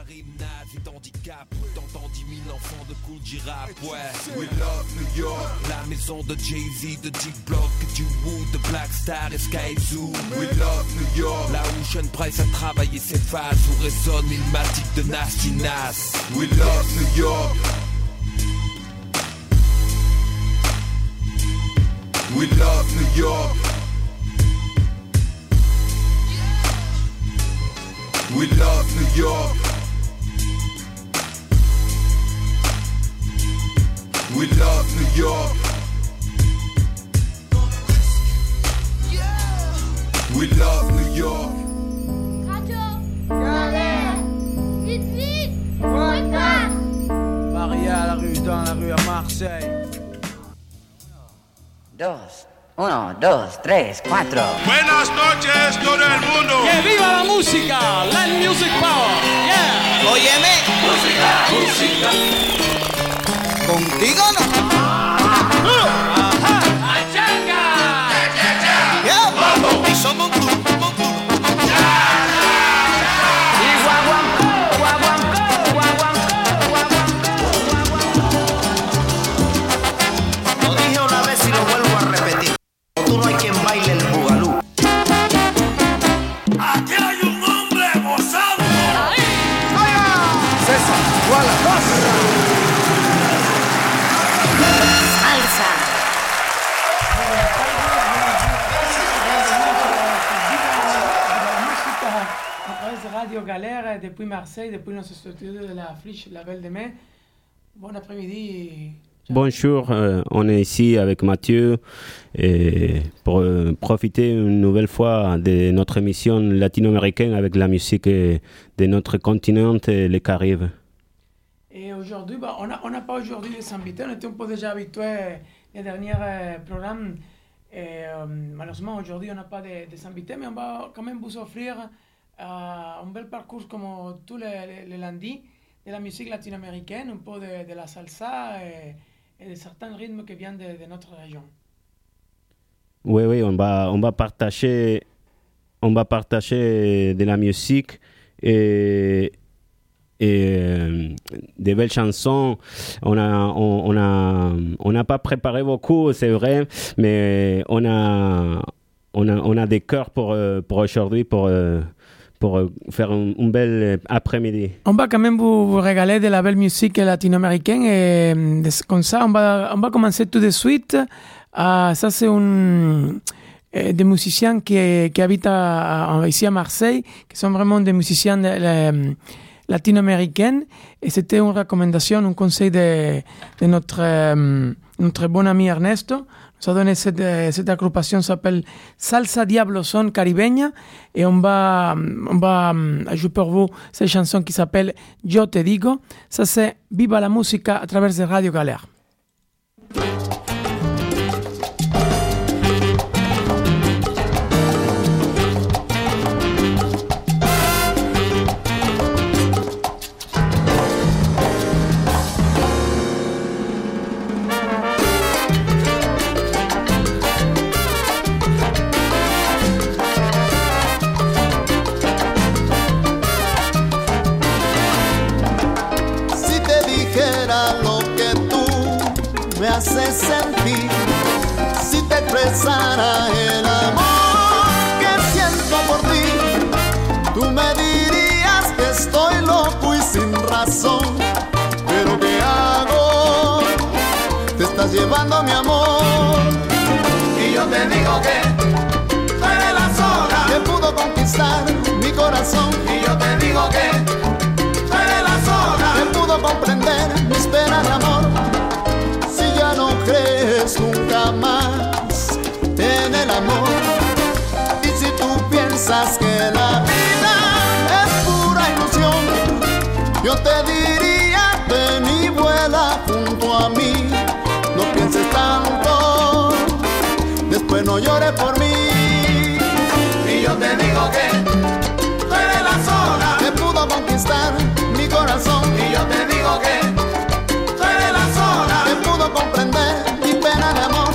rime naze et d'handicap. T'entends 10 000 enfants de cool G-rap, ouais. We love New York, la maison de Jay-Z, de Deep Block, du Wood, de Black Star et Sky Zoo. We love New York, là où Sean Price a travaillé ses phases, où résonne l'ilmatique de Nasty Nas. We love New York. We love New York. We love New York. We love New York. We love New York. Maria à la rue, dans la rue à Marseille. 2, 1, 2, 3, 4. Buenas noches todo el mundo. ¡Que viva la música! Land Music Power. Yeah. Óyeme. Música. Contigo no. Ajá. ¡Achanga! Yeah. Vamos. Y somos un club. Lo dije una vez y lo vuelvo a repetir. Tú no hay quien baile el bugalú. Aquí hay un hombre gozando. César, Guala, Salsa. A travers de Radio Galère, depuis Marseille, depuis notre studio de la Friche, la Belle de Mai. Bon après-midi. Bonjour, on est ici avec Mathieu et pour profiter une nouvelle fois de notre émission latino-américaine avec la musique de notre continent et les Caraïbes. Et aujourd'hui, on n'a pas aujourd'hui des invités, on était un peu déjà habitués les derniers programmes. Et malheureusement, aujourd'hui, on n'a pas des invités, mais on va quand même vous offrir un bel parcours comme tous les lundis de la musique latino-américaine, un peu de la salsa et de certains rythmes qui viennent de notre région. Oui, on va partager de la musique et des belles chansons. On n'a pas préparé beaucoup, c'est vrai, mais on a des cœurs pour aujourd'hui, pour faire un bel après-midi. On va quand même vous régaler de la belle musique latino-américaine et comme ça, on va commencer tout de suite. Ça, c'est des musiciens qui habitent ici à Marseille, qui sont vraiment des musiciens latino-américains. Et c'était une recommandation, un conseil de notre bon ami Ernesto. Nous a donné cette agrupation s'appelle Salsa Diablo Son Caribeña et on va jouer pour vous cette chanson qui s'appelle Yo Te Digo. Ça c'est Viva la Música à travers de Radio Galère. Hace sentir si te expresara el amor que siento por ti. Tú me dirías que estoy loco y sin razón, pero ¿qué hago? Te estás llevando mi amor y yo te digo que tú eres la sola que pudo conquistar mi corazón y yo te digo que tú eres la sola que pudo comprender mis penas de amor. No crees nunca más en el amor y si tú piensas que la vida es pura ilusión, yo te diría ven y vuela junto a mí, no pienses tanto, después no llores por mí y yo te digo que tú eres la sola que pudo conquistar mi corazón y yo te digo que comprender mi pena de amor.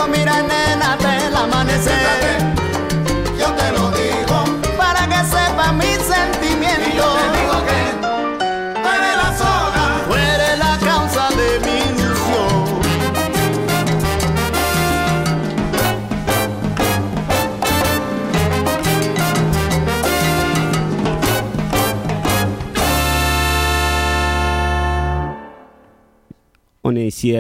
digo, mira nena, del amanecer. Yo te lo digo para que sepas mis sentimientos. Y yo te digo que tú eres la sola, tú eres la causa de mi ilusión. On est ici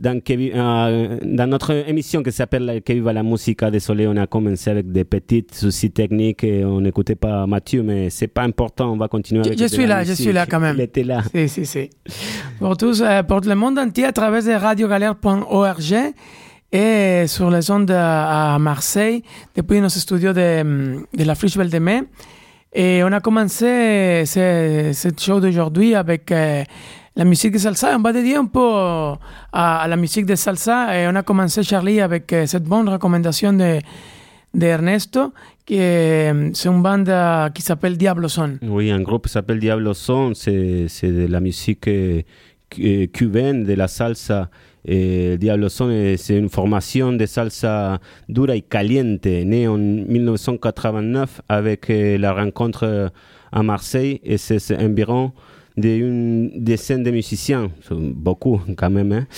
dans notre émission qui s'appelle Que viva la musica. Désolé, on a commencé avec des petits soucis techniques et on n'écoutait pas Mathieu, mais c'est pas important, on va continuer avec je suis là quand même. Il était là. Si. Pour tous, pour le monde entier à travers de radiogalère.org et sur les ondes à Marseille, depuis nos studios de la Friche Belle de Mai. Et on a commencé cette show d'aujourd'hui avec la musique de salsa. On va dédier un peu à la musique de salsa. Et on a commencé, Charlie, avec cette bonne recommandation de Ernesto, c'est une bande qui s'appelle Diablo Son. Oui, un groupe qui s'appelle Diablo Son. C'est de la musique cubaine, de la salsa. Et Diablo Son, c'est une formation de salsa dura y caliente, née en 1989 avec la rencontre à Marseille. Et c'est environ d'une dizaine de musiciens, beaucoup quand même, hein,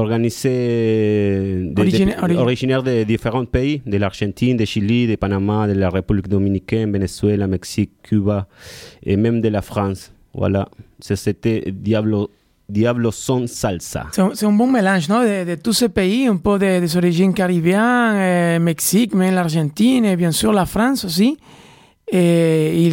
organisés, originaires de différents pays, de l'Argentine, de Chili, de Panama, de la République dominicaine, Venezuela, Mexique, Cuba et même de la France. Voilà, c'était Diablo Son Salsa. C'est un bon mélange, non, de tous ces pays, un peu des origines caribéennes, Mexique, même l'Argentine et bien sûr la France aussi. Et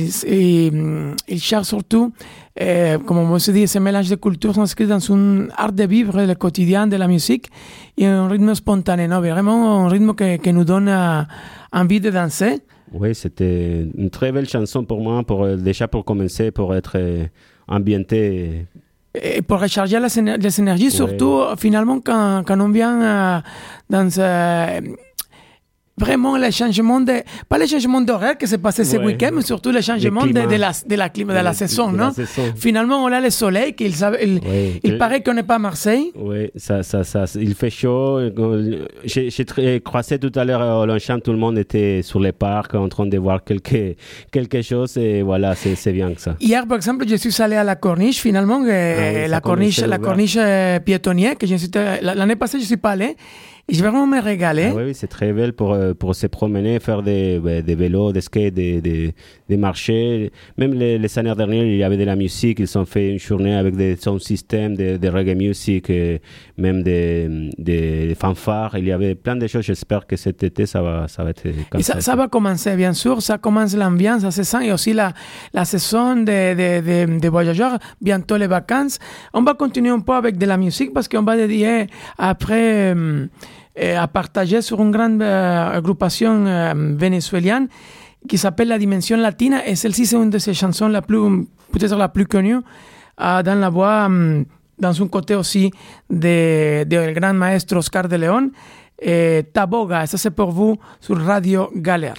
il cherche surtout, comme on se dit, ce mélange de cultures s'inscrit dans un art de vivre le quotidien de la musique et un rythme spontané, non? Vraiment un rythme que nous donne envie de danser. Oui, c'était une très belle chanson pour moi, déjà pour commencer, pour être ambienté. Et pour recharger les énergies, surtout finalement quand on vient dans... Vraiment, le changement pas le changement d'horaire qui s'est passé ce week-end, mais surtout le changement de la saison, non? Finalement, on a le soleil, il paraît qu'on n'est pas à Marseille. Oui, ça, il fait chaud. J'ai croisé tout à l'heure à Longchamp, tout le monde était sur les parcs en train de voir quelque chose et voilà, c'est bien que ça. Hier, par exemple, je suis allé à la Corniche, finalement, la corniche piétonnière, que l'année passée, je ne suis pas allé. Je vais vraiment me régaler. Oui, c'est très belle pour se promener, faire des vélos, des skates, des marchés. Même les années dernières, il y avait de la musique. Ils ont fait une journée avec des sound systems, de reggae music, même des fanfares. Il y avait plein de choses. J'espère que cet été, ça va être comme ça. Ça va commencer, bien sûr. Ça commence l'ambiance, ça se sent. Et aussi la saison des voyageurs. Bientôt les vacances. On va continuer un peu avec de la musique parce qu'on va dédier après... à partager sur une grande agrupation vénézuélienne qui s'appelle La Dimension Latina et celle-ci c'est une de ses chansons peut-être la plus connue dans la voix dans un côté aussi de grand maestro Oscar de León Taboga, ça c'est pour vous sur Radio Galère.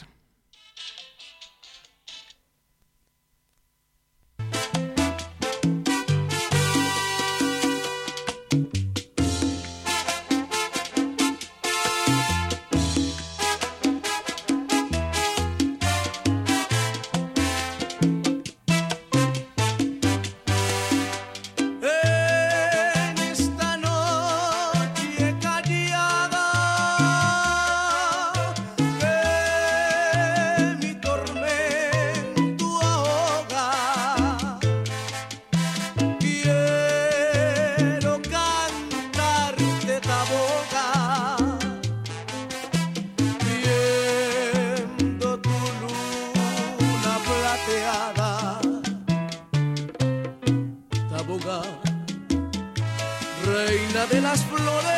Reina de las flores,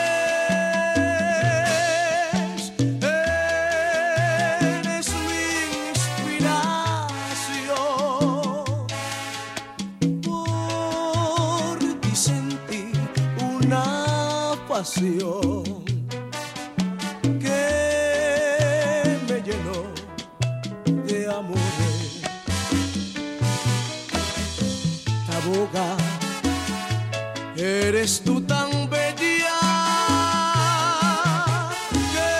eres mi inspiración. Por ti sentí una pasión que me llenó de amores. Taboga, eres tú tan bella que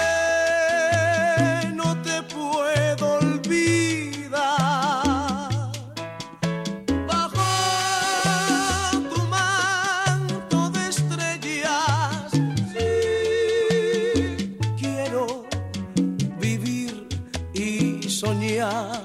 soñar.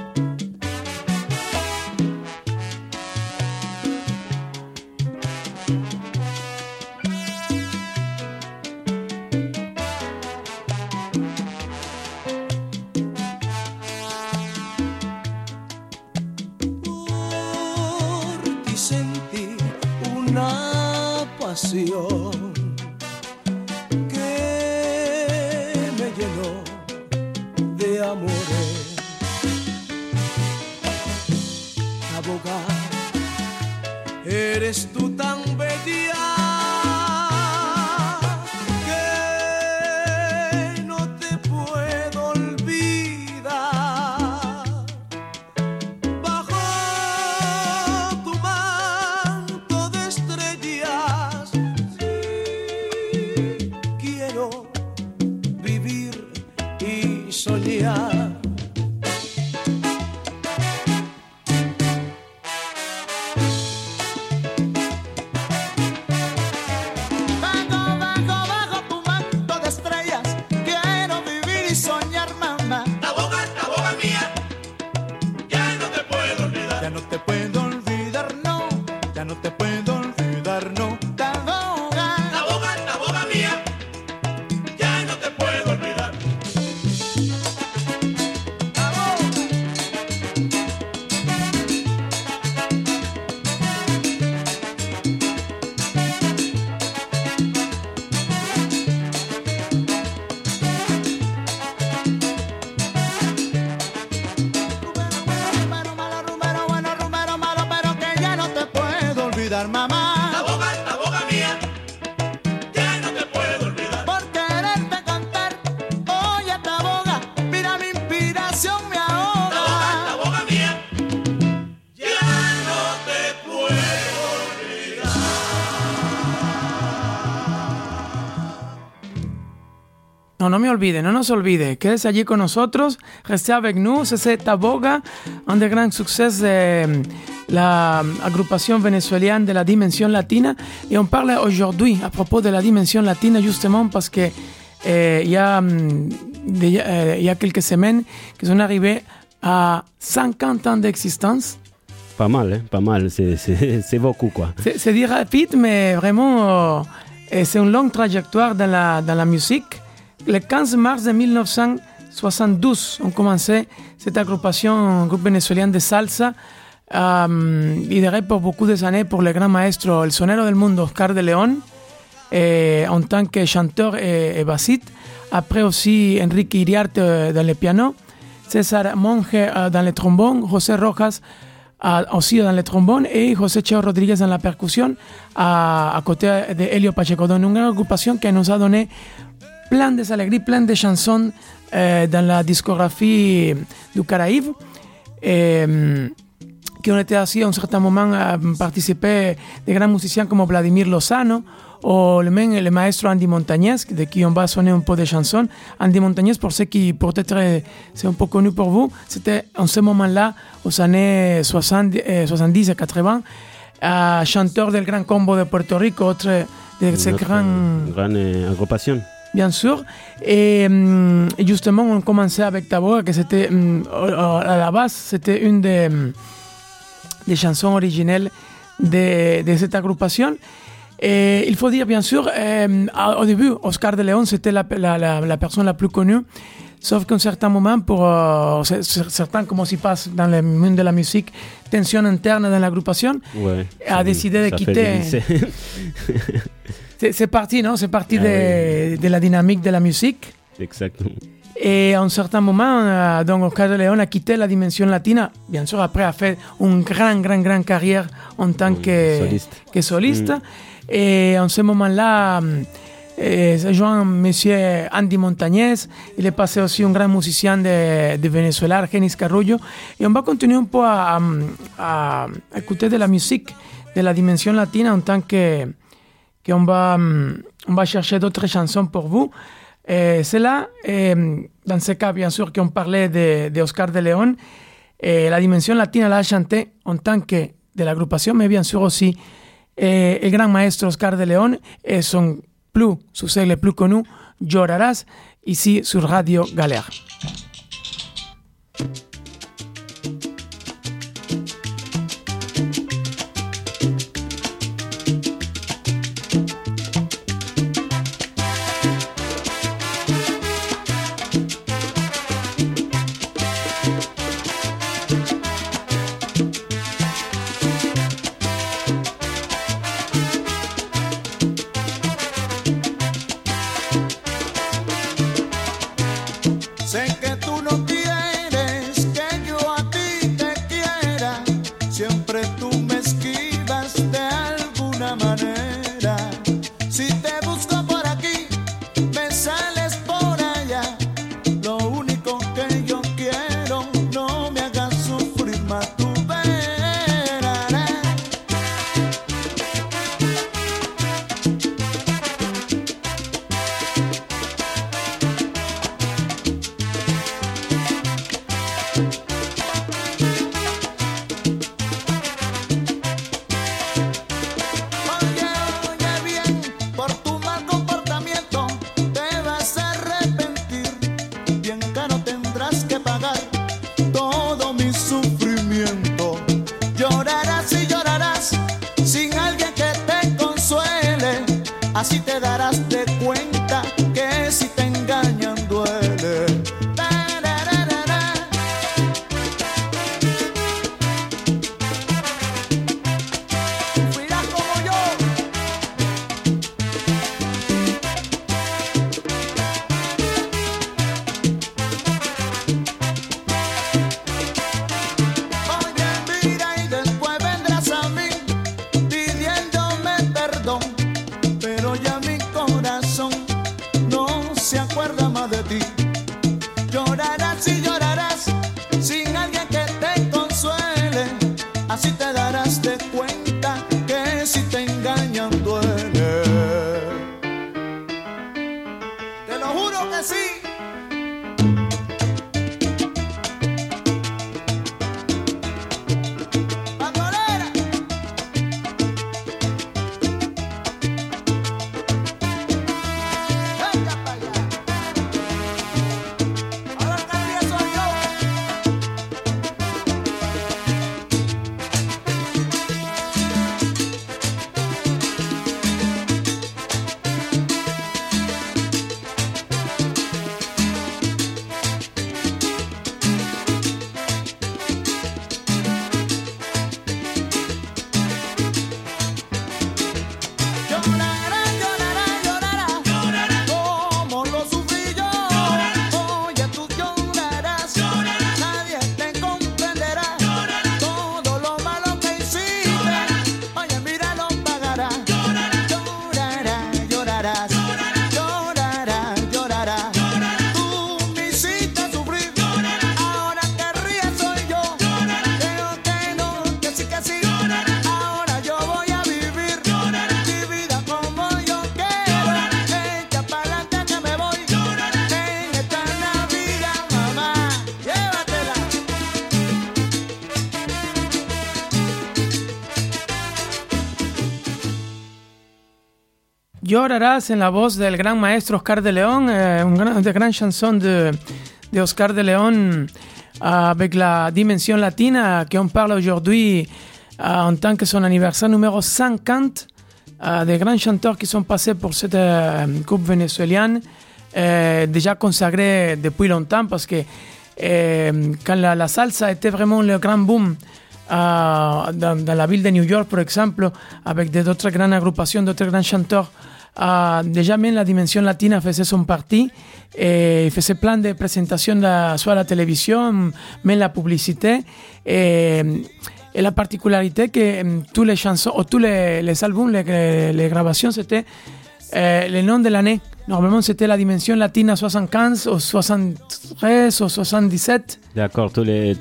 Que me llenó de amores. Abogada, eres tú tan bella que no te puedo olvidar. Bajo tu manto de estrellas quiero vivir y soñar. Bajo tu manto de estrellas quiero vivir y soñar, mamá. La boca mía, ya no te puedo olvidar. Ya no te puedo olvidar, no. Ya no te puedo olvidar, no. La boca mía, ya no te puedo olvidar. Rumero malo, pero que ya no te puedo olvidar, mamá. La boca mía, ya no te puedo olvidar. Por quererte cantar, oye esta boga, mira mi inspiración me ahoga. La boca mía, ya no te puedo olvidar. No me olvide, no nos olvide. Quédese allí con nosotros. Restez avec nous. C'est Taboga, un des grands succès de la agrupación vénézuélienne de la dimension latine. Et on parle aujourd'hui à propos de la dimension latine, justement parce que il y a quelques semaines qu'ils sont arrivés à 50 ans d'existence. Pas mal, pas mal. C'est beaucoup, quoi. C'est dit rapide, mais vraiment, c'est une longue trajectoire dans la musique. Le 15 mars de 1972, on commençait cette agrupación, un groupe vénézuélien de salsa, lideré por beaucoup des années por le gran maestro, el sonero del mundo, Oscar de León, en tant que chanteur et bassiste. Après aussi, Enrique Iriarte dans le piano, César Monge dans le trombone, José Rojas aussi dans le trombone et José Cheo Rodríguez dans la percussion, à côté de Helio Pacheco. Donc, une agrupación que nous a donné plein de alegrías, plein de chansons dans la discographie du Caraïbe, qui ont été assis à un certain moment à participer de grands musiciens comme Vladimir Lozano ou le maestro Andy Montañez, de qui on va sonner un peu de chansons. Andy Montañez, pour ceux qui peut-être c'est un peu connu pour vous, c'était en ce moment-là, aux années 70 et 80, chanteur del Gran Combo de Puerto Rico, autre de ces grandes agrupations. Bien sûr. Et justement, on commençait avec Taboga, que c'était, à la base, c'était une des chansons originelles de cette agrupación. Et il faut dire, bien sûr, au début, Oscar de León, c'était la personne la plus connue. Sauf qu'à un certain moment, pour certains, comme s'y passe dans le monde de la musique, tension interne dans l'agrupación, a décidé de quitter. C'est parti, non? C'est parti de la dynamique de la musique. Exactement. Et à un certain moment, donc Oscar de León a quitté la dimension latine. Bien sûr, après, a fait une grande carrière en tant que soliste. Et en ce moment-là, se joint monsieur Andy Montañez. Il est passé aussi un grand musicien de Venezuela, Argenis Carrullo. Et on va continuer un peu à écouter de la musique de la dimension latine en tant que on va chercher d'autres chansons pour vous. C'est là, dans ce cas, bien sûr, qu'on parlait de Oscar de León. La dimension latine l'a chanté en tant que de l'agrupación, mais bien sûr aussi el gran maestro Oscar de León et son succès le plus connu, Llorarás, ici sur Radio Galère. de ti. Llorarás y llorarás sin alguien que te consuele. Así te darás de cuenta que si te engañan duele. Te lo juro que sí. Llorarás en la voz del gran maestro Oscar de León, une grande chanson de Oscar de León avec la dimension latine qu'on parle aujourd'hui en tant que son anniversaire numéro 50, des grands chanteurs qui sont passés pour cette coupe vénézuélienne, déjà consacrés depuis longtemps parce que quand la salsa était vraiment le grand boom dans la ville de New York, par exemple, avec d'autres grandes agrupations, d'autres grands chanteurs, déjà même la dimension latine faisait son parti et faisait plein de présentations soit à la télévision, même la publicité. Et la particularité que tous les chansons, ou tous les albums, les gravations, c'était le nom de l'année. Normalement, c'était la dimension latine à 75, ou 73, ou 77. D'accord, toutes les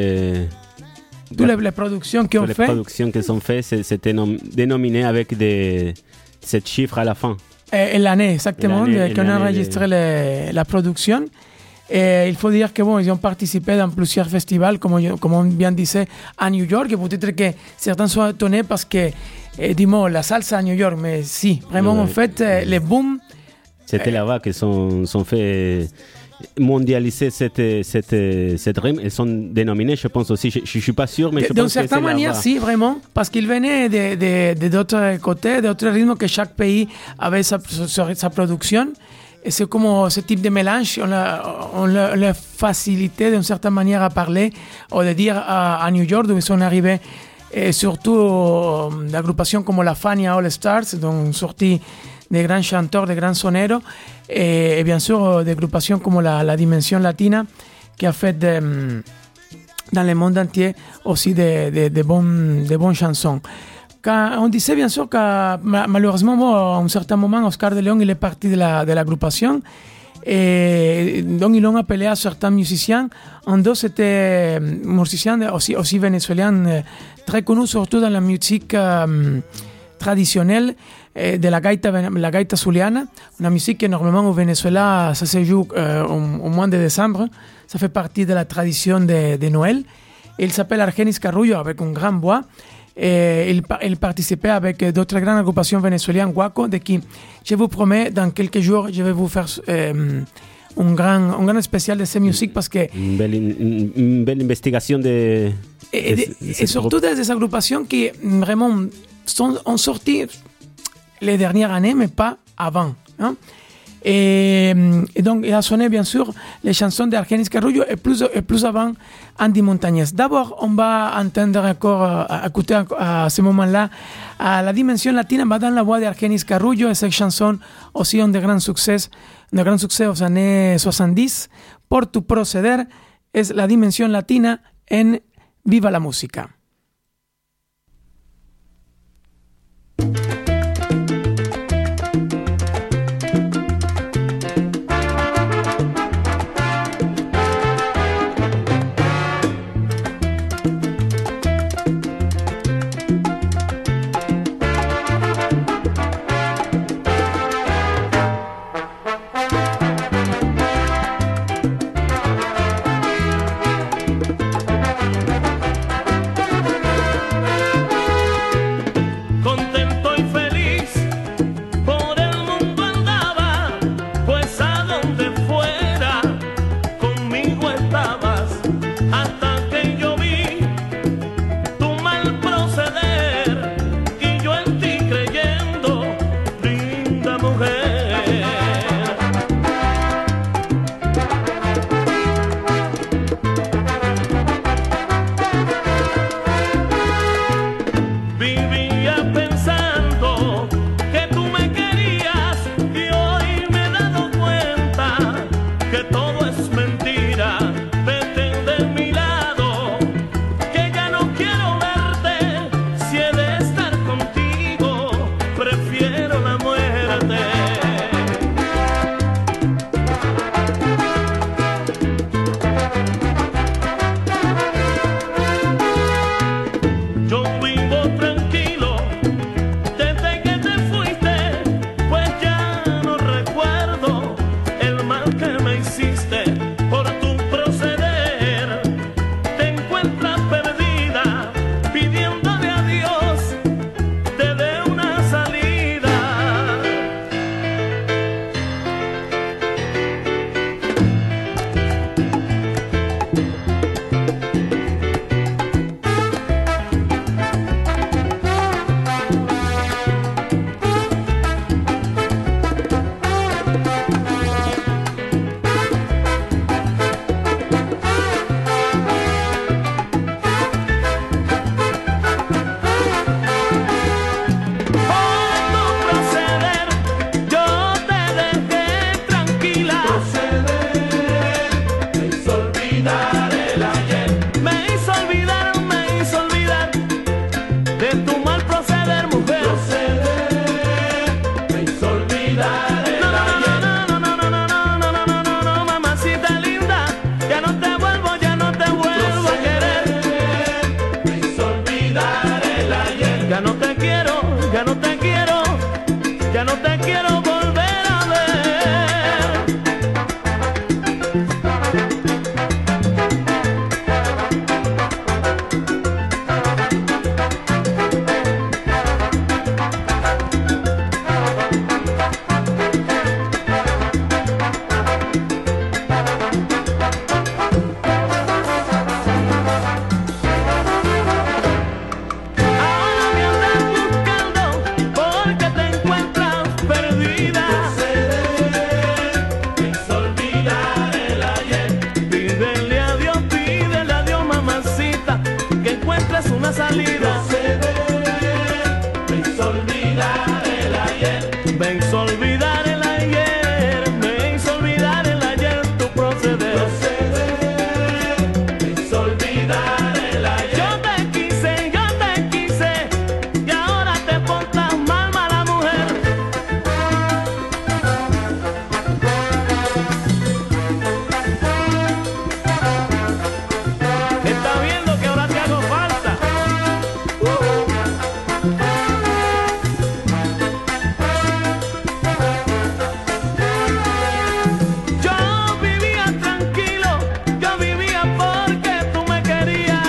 productions qui ont fait. Les productions qui sont faites, c'était dénominé avec cette chiffre à la fin. Et l'année, exactement, qu'on a enregistré la production. Et il faut dire que ils ont participé dans plusieurs festivals, comme on bien disait, à New York. Et peut-être que certains sont étonnés parce que, dis-moi, la salsa à New York, mais si, vraiment, en fait, les booms. C'était là-bas qu'ils sont fait mondialiser cette rime. Elles sont dénominées, je pense aussi. Je ne suis pas sûr, mais je pense que c'est là-bas. D'une certaine manière, si, vraiment. Parce qu'ils venaient de d'autres côtés, d'autres rythmes que chaque pays avait sa production. Et c'est comme ce type de mélange, on l'a facilité d'une certaine manière à parler, ou de dire à New York, où ils sont arrivés, et surtout d'agrupations comme la Fania All Stars, dont sorti des grands chanteurs, des grands soneros, et bien sûr des agrupations comme la Dimension Latina, qui a fait dans le monde entier aussi de bonnes chansons. On disait bien sûr que malheureusement, à un certain moment, Oscar de León il est parti de l'agrupation et donc ils l'ont appelé à certains musiciens. Un d'eux c'était musicien aussi vénézuélien très connu surtout dans la musique traditionnelle de la gaita zuliana, une musique que normalement au Venezuela ça se joue au mois de décembre, ça fait partie de la tradition de Noël. Il s'appelle Argenis Carrullo avec un grand voix. Et il participait avec d'autres grandes agrupations vénézuéliennes, Guaco, de qui je vous promets, dans quelques jours, je vais vous faire un grand spécial de ces musiques parce que... Une belle investigation et surtout des agrupations qui vraiment ont sorti les dernières années, mais pas avant. Hein? Et donc, il a sonné, bien sûr, les chansons d'Argenis Carrullo et plus avant, Andy Montañez. D'abord, on va entendre encore, écouter à ce moment-là, la dimension latine, va dans la voix d'Argenis Carrullo, et cette chanson aussi ont de grands succès aux années 70. Por tu proceder, es la dimension latina en Viva la Música. que todo es mentira. Vete de mi lado, que ya no quiero verte. Si he de estar contigo, prefiero la muerte. Yo vivo tranquilo desde que te fuiste, pues ya no recuerdo el mal que me hiciste. Por tu proceder te encuentras perdida, pidiéndole a Dios te dé una salida. Por tu proceder yo te dejé tranquila. Me hizo olvidar el ayer. Me hizo olvidar de tu mal proceder, mujer. Me hizo olvidar el ayer. No, mamacita linda, ya no te vuelvo a querer. Me hizo olvidar el ayer. Ya no te quiero volver a ver. Ahora me andas buscando porque te encuentras perdida. Me hizo olvidar el ayer. Pídele a Dios, mamacita, que encuentres una salida. Me hizo olvidar el ayer. Me hizo olvidar el ayer. Me hizo olvidar el ayer tu proceder. Me hizo olvidar el ayer. Yo te quise y ahora te portas mal, mala mujer. Está viendo que ahora te hago falta. Yo vivía tranquilo, yo vivía porque tú me querías.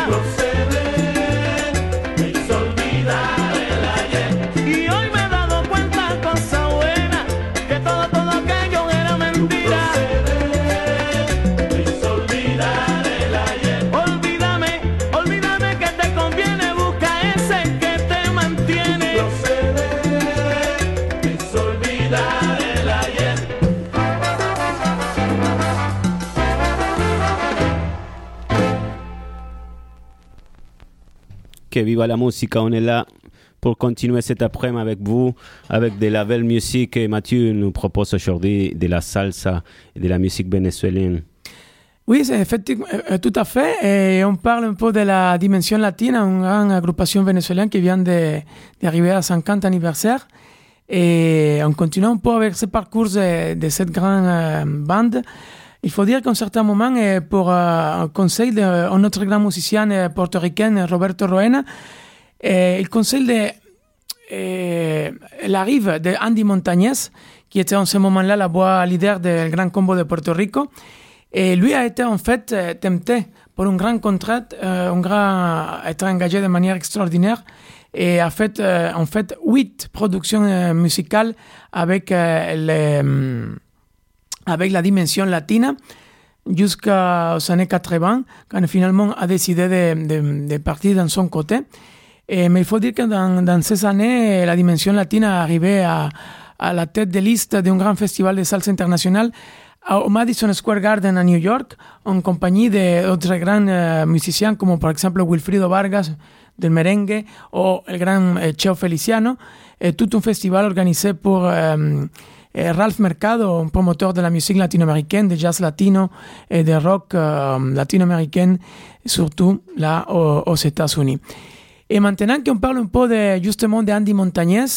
Me hizo olvidar el ayer. Y hoy me he dado cuenta, cosa buena, que todo aquello era mentira. Me hizo olvidar el ayer. Olvídame que te conviene, busca ese que te mantiene. Me hizo olvidar el ayer. Que viva la musique, on est là pour continuer cet après-midi avec vous, avec de la belle musique. Et Mathieu nous propose aujourd'hui de la salsa et de la musique vénézuélienne. Oui, c'est effectivement, tout à fait. Et on parle un peu de la dimension latine, une grande agrupación vénézuélienne qui vient d'arriver à 50 anniversaire. Et on continue un peu avec ce parcours de cette grande bande. Il faut dire qu'à un certain moment, pour un conseil de notre grand musicien portoricain, Roberto Roena, il conseille l'arrivée de Andy Montañez, qui était en ce moment-là la voix leader du Grand Combo de Puerto Rico. Et lui a été en fait tempté pour un grand contrat, a été engagé de manière extraordinaire et a fait en fait 8 productions musicales avec la dimension latine jusqu'aux années 80, quand finalement a décidé de partir dans son côté. Mais il faut dire que dans ces années, la dimension latine est arrivée à la tête de liste d'un grand festival de salsa international au Madison Square Garden à New York, en compagnie d'autres grands musiciens comme par exemple Wilfrido Vargas del merengue ou le grand Cheo Feliciano, tout un festival organisé pour Ralph Mercado, un promoteur de la musique latino-américaine, de jazz latino et de rock latino-américain, surtout là aux États-Unis. Et maintenant qu'on parle un peu justement d'Andy Montañez,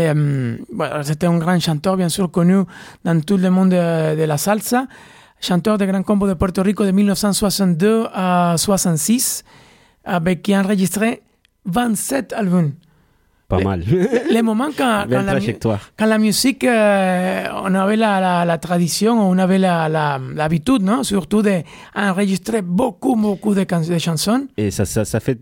c'était un grand chanteur, bien sûr, connu dans tout le monde de la salsa, chanteur de Grand Combo de Puerto Rico de 1962 à 1966, qui a enregistré 27 albums. Pas mal. Les moments quand la musique, on avait la tradition, on avait l'habitude, non? Surtout d'enregistrer beaucoup de chansons. Et ça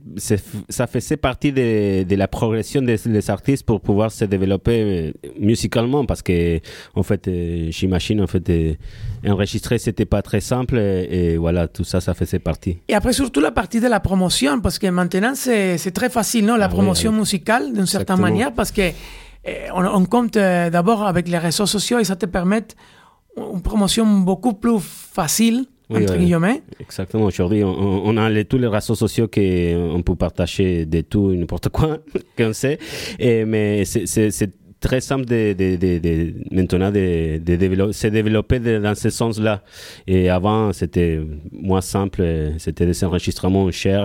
faisait partie de la progression des artistes pour pouvoir se développer musicalement, parce que, en fait, j'imagine, enregistrer, c'était pas très simple, et voilà, tout ça faisait partie. Et après, surtout la partie de la promotion, parce que maintenant, c'est très facile, non? La promotion musicale, d'une certaine manière, parce que on compte d'abord avec les réseaux sociaux et ça te permet une promotion beaucoup plus facile, entre guillemets. Exactement. Aujourd'hui, on a tous les réseaux sociaux qu'on peut partager de tout et n'importe quoi qu'on sait. Mais c'est très simple maintenant de se développer dans ce sens-là. Et avant, c'était moins simple. C'était des enregistrements chers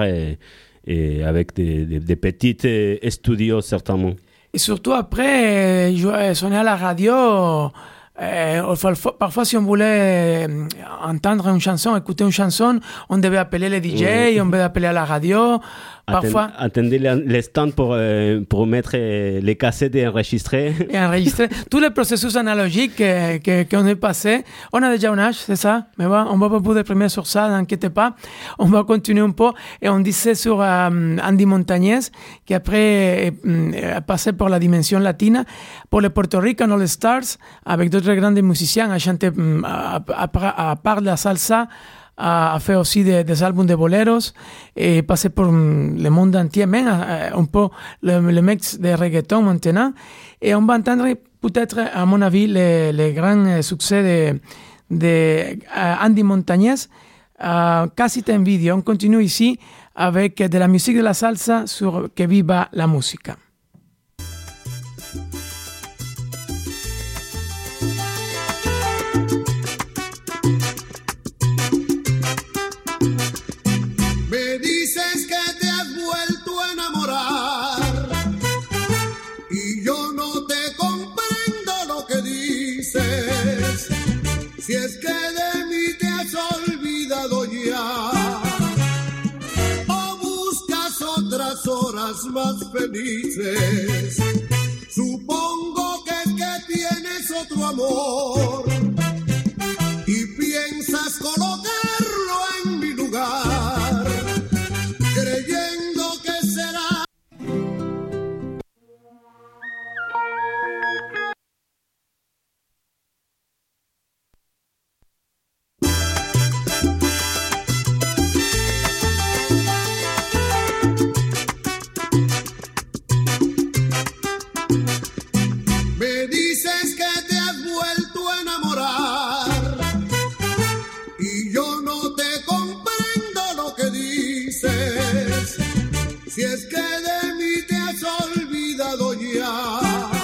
et avec des petites studios, certainement. Et surtout après, sonner à la radio, parfois si on voulait entendre une chanson, écouter une chanson, on devait appeler les DJ, on devait appeler à la radio. Parfois, attendez les stands pour mettre les cassettes et enregistrer. Tous les processus analogiques qu'on est passé. On a déjà un âge, c'est ça. Mais bon, on va pas vous déprimer sur ça, n'inquiétez pas. On va continuer un peu. Et on disait sur Andy Montañez, qui après a passé pour la dimension latine, pour le Puerto Rican All Stars, avec d'autres grands musiciens, a chanté, à part de la salsa, a fait aussi des albums de boleros et passé pour le monde entier, même un peu le mix de reggaeton maintenant. Et on va entendre peut-être, à mon avis, les grands succès de Andy Montañez, Casi te envidio. On continue ici avec de la musique de la salsa sur Que Viva la Música. Si es que de mí te has olvidado ya, o buscas otras horas más felices, supongo que es que tienes otro amor y piensas colocarlo en mi lugar, creyendo que será. Si es que de mí te has olvidado ya,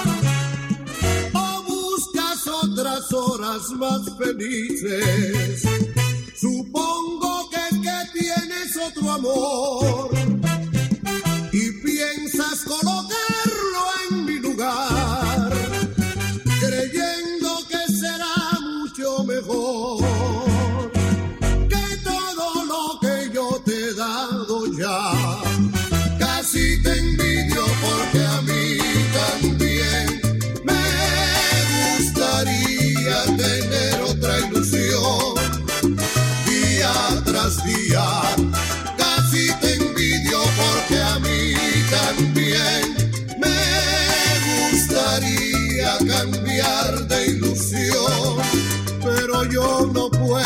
o buscas otras horas más felices, supongo que es que tienes otro amor y piensas colocarlo en mi lugar, creyendo que será mucho mejor que todo lo que yo te he dado ya. Casi te envidio porque a mí también me gustaría tener otra ilusión día tras día. Casi te envidio porque a mí también me gustaría cambiar de ilusión, pero yo no puedo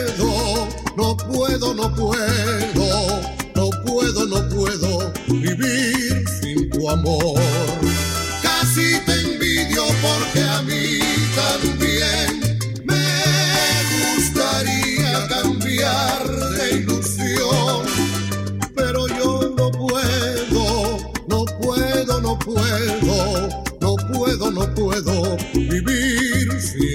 vivir sin tu amor. Casi te envidio porque a mí también me gustaría cambiar de ilusión, pero yo no puedo vivir sin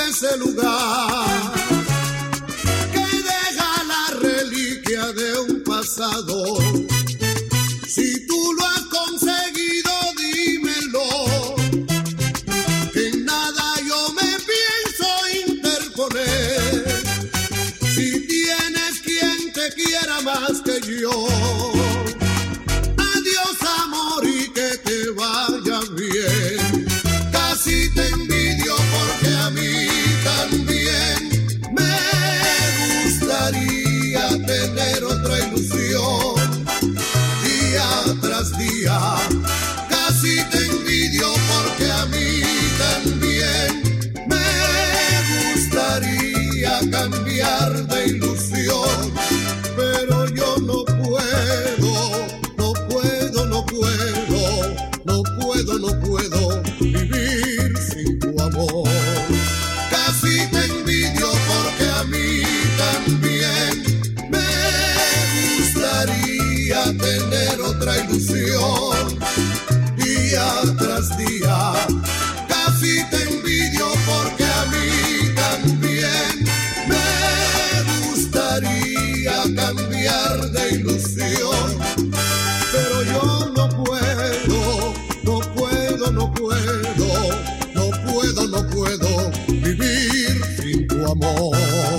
ese lugar que deja la reliquia de un pasado. Si tú lo has conseguido, dímelo, que en nada yo me pienso interponer. Si tienes quien te quiera más que yo, adiós amor y que te vaya bien. Casi te envidio porque a mí también me gustaría tener otra ilusión. Día tras día, casi te envidio porque a mí también me gustaría cambiar de ilusión. Pero yo no puedo, no puedo, no puedo, no puedo, no puedo vivir sin tu amor. Casi te envidio porque a mí también me gustaría tener otra ilusión. Día tras día, casi te envidio porque a mí también me gustaría cambiar de ilusión. Pero yo no puedo, no puedo, no puedo, no puedo, no puedo vivir sin tu amor.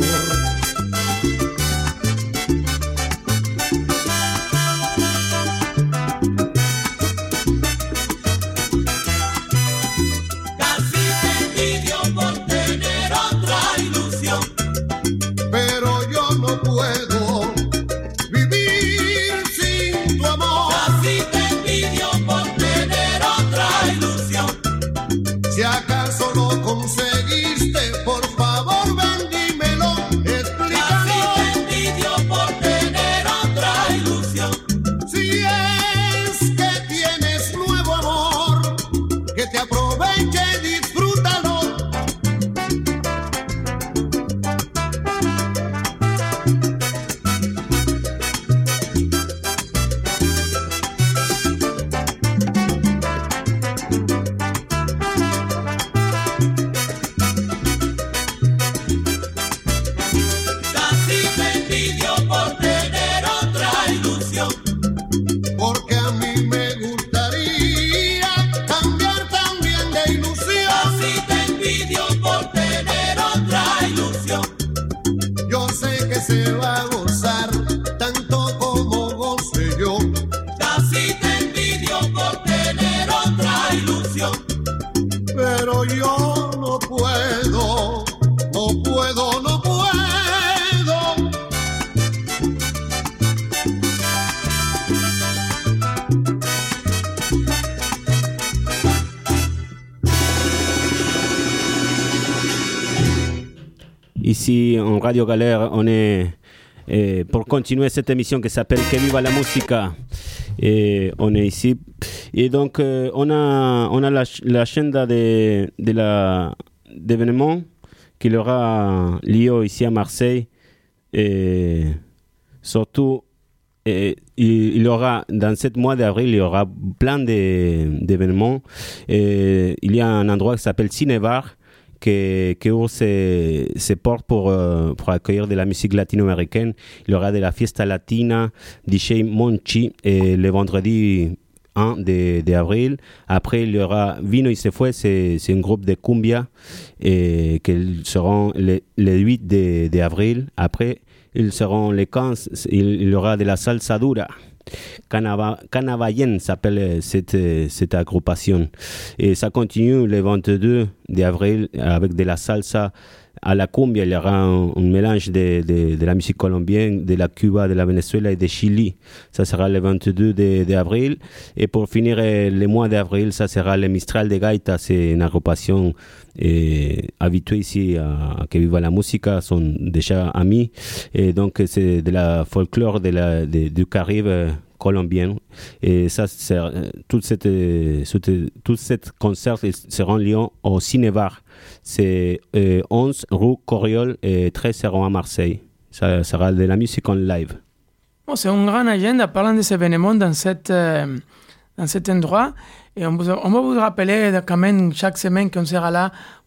Casi te envidio por tener otra ilusión. Pero yo no puedo vivir sin tu amor. Casi te envidio por tener otra ilusión. Si acaso lo conseguiste, por favor ven dímelo, Casi explícalo. te envidio por tener otra ilusión. Si es que tienes nuevo amor, que te aproveche y disfrútalo. Casi te envidio por tener otra ilusión. Porque a mí me gustaría cambiar también de ilusión. Casi te envidio por tener otra ilusión. Yo sé que se va a gozar tanto como goce yo. Casi te envidio por tener otra ilusión. Pero yo no puedo, no puedo, no puedo. Ici, en Radio Galère, on est pour continuer cette émission qui s'appelle Que viva la música. Et on est ici. Et donc, on a l'agenda d'événements qu'il y aura lieu ici à Marseille. Et surtout, il y aura, dans ce mois d'avril, il y aura plein d'événements. Et il y a un endroit qui s'appelle Cinebar, qui ouvre ses portes pour accueillir de la musique latino-américaine. Il y aura de la fiesta latina, DJ Monchi, et le vendredi 1 d'avril. Après, il y aura Vino y se fue, c'est un groupe de cumbia, et qu'ils seront le 8 d'avril. Après, ils seront les 15, il y aura de la salsa dura. Canavayen s'appelle cette agrupation. Et ça continue le 22 d'avril avec de la salsa à la cumbia. Il y aura un mélange de la musique colombienne, de la Cuba, de la Venezuela et de Chili. Ça sera le 22 d'avril. Et pour finir le mois d'avril, ça sera le Mistral de Gaita. C'est une agrupation habituée ici à Que Viva la Música, sont déjà amis. Et donc, c'est de la folklore du Caraïbe colombien. Et ça, tout cette concert sera lié au Cinebar. C'est 11 rue Coriol et 13 seront à Marseille. Ça sera de la musique en live. Bon, c'est un grand agenda parlant de ces événements dans cet endroit. Et on va vous rappeler quand même chaque semaine qu'on sera là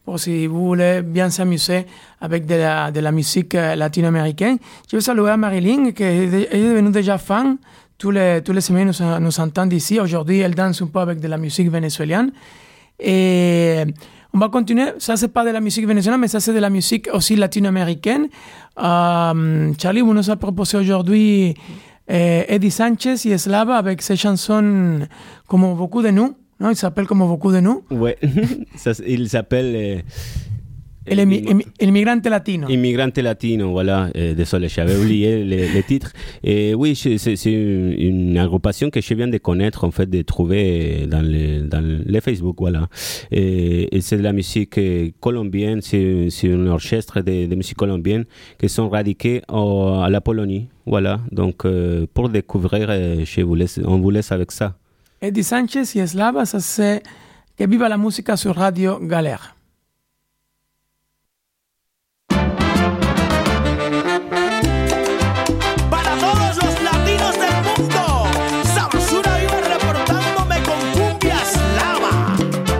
pour si vous voulez bien s'amuser avec de la musique latino-américaine. Je vais saluer à Marilyn, qui est devenue déjà fan. Tous les semaines, nous entend ici. Aujourd'hui, elle danse un peu avec de la musique vénézuélienne. Et on va continuer. Ça, c'est pas de la musique vénézuélienne, mais ça, c'est de la musique aussi latino-américaine. Charlie, vous nous a proposé aujourd'hui Eddie Sanchez y Eslava avec ses chansons Como beaucoup de nous. Non, il s'appelle Como beaucoup de nous. Ouais, il s'appelle... El Migrante Latino. Immigrante Latino, voilà. Désolé, j'avais oublié les titres. Et oui, c'est une agrupation que je viens de connaître, en fait, de trouver dans les Facebook, voilà. Et c'est de la musique colombienne, c'est un orchestre de musique colombienne qui sont radiqués à la Pologne, voilà. Donc, pour découvrir, on vous laisse avec ça. Eddie Sanchez y Eslava, ça c'est Que viva la música sur Radio Galère. Para todos los latinos del mundo, Sabrosura vive reportándome con cumbia eslava.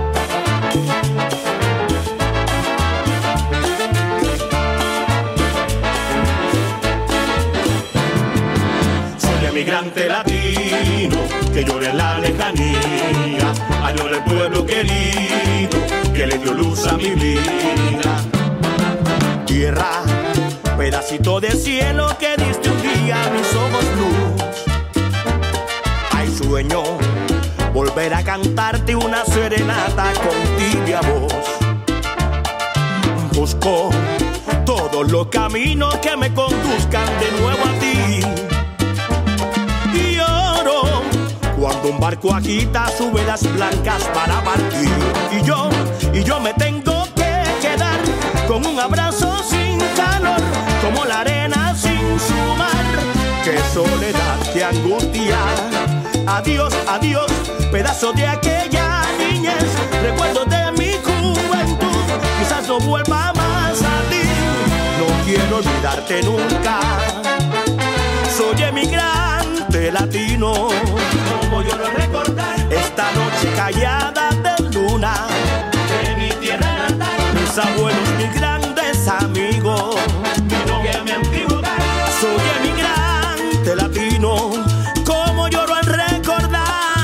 Soy emigrante latino que llora en la lejanía, añoro el pueblo querido que le dio luz a mi vida. Tierra, pedacito de cielo que diste un día a mis ojos luz. Hay sueño, volver a cantarte una serenata con tibia voz. Busco todos los caminos que me conduzcan de nuevo a ti. Y lloro cuando un barco agita sus velas blancas para partir. Y yo me tengo que quedar con un abrazo sin calor, como la arena sin su mar. Qué soledad, qué angustia. Adiós, adiós, pedazo de aquella niñez. Recuerdo de mi juventud, quizás no vuelva más a ti. No quiero olvidarte nunca. Soy emigrante latino. Como yo lo recordar esta noche callada de luna de mi tierra natal. Mis abuelos, mis grandes amigos, mi novia, mi antiguo hogar. Soy emigrante latino, como lloro al recordar.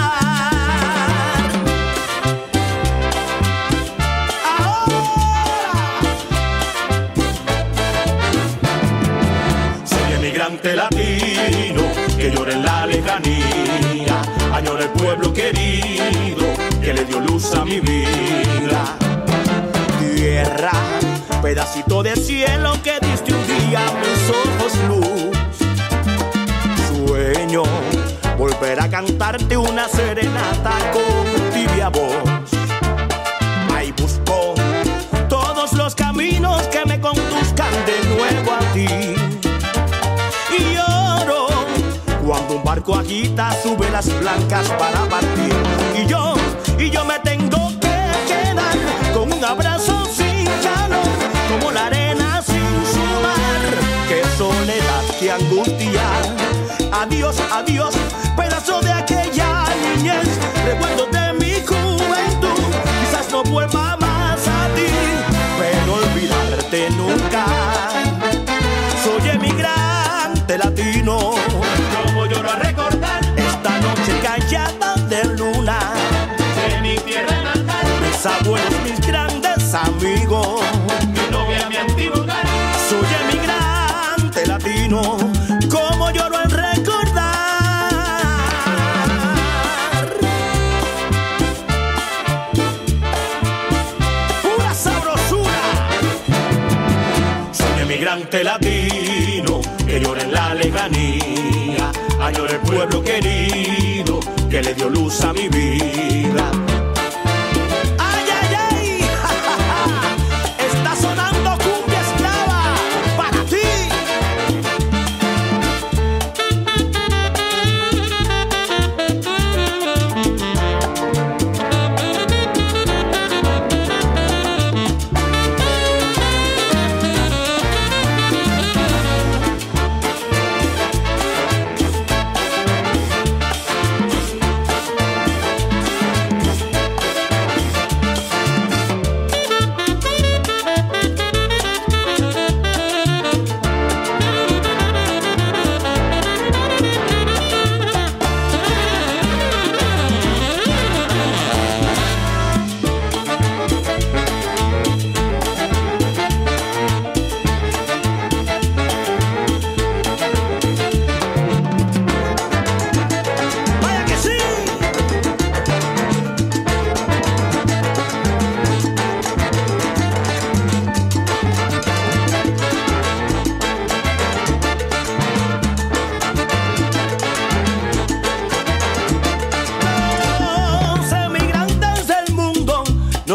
Ahora soy emigrante latino que llora en la lejanía, añoro el pueblo querido que le dio luz a mi vida. Tierra, pedacito de cielo que diste un día a mis ojos luz. Sueño, volver a cantarte una serenata con tibia voz. Ahí busco todos los caminos que me conduzcan de nuevo a ti. Y lloro cuando un barco agita sus velas blancas para partir. Y yo me tengo que quedar con un abrazo sin calor, como la arena sin su mar. Qué soledad, qué angustia. Adiós, adiós, pedazo de aquella niñez. Recuerdo de mi juventud, quizás no vuelva más a ti, pero olvidarte nunca. Soy emigrante latino, como lloro a recordar esta noche callada de luna de mi tierra natal. Mis abuelos, mis grandes amigos, mi novia, mi antiguo hogar. Soy emigrante latino, como lloro al recordar. Pura sabrosura. Soy emigrante latino que llora en la lejanía, añoro el pueblo querido que le dio luz a mi vida. ¡Ay, ay, ay! ¡Ja, ja, ja! Está sonando cumbia esclava para ti.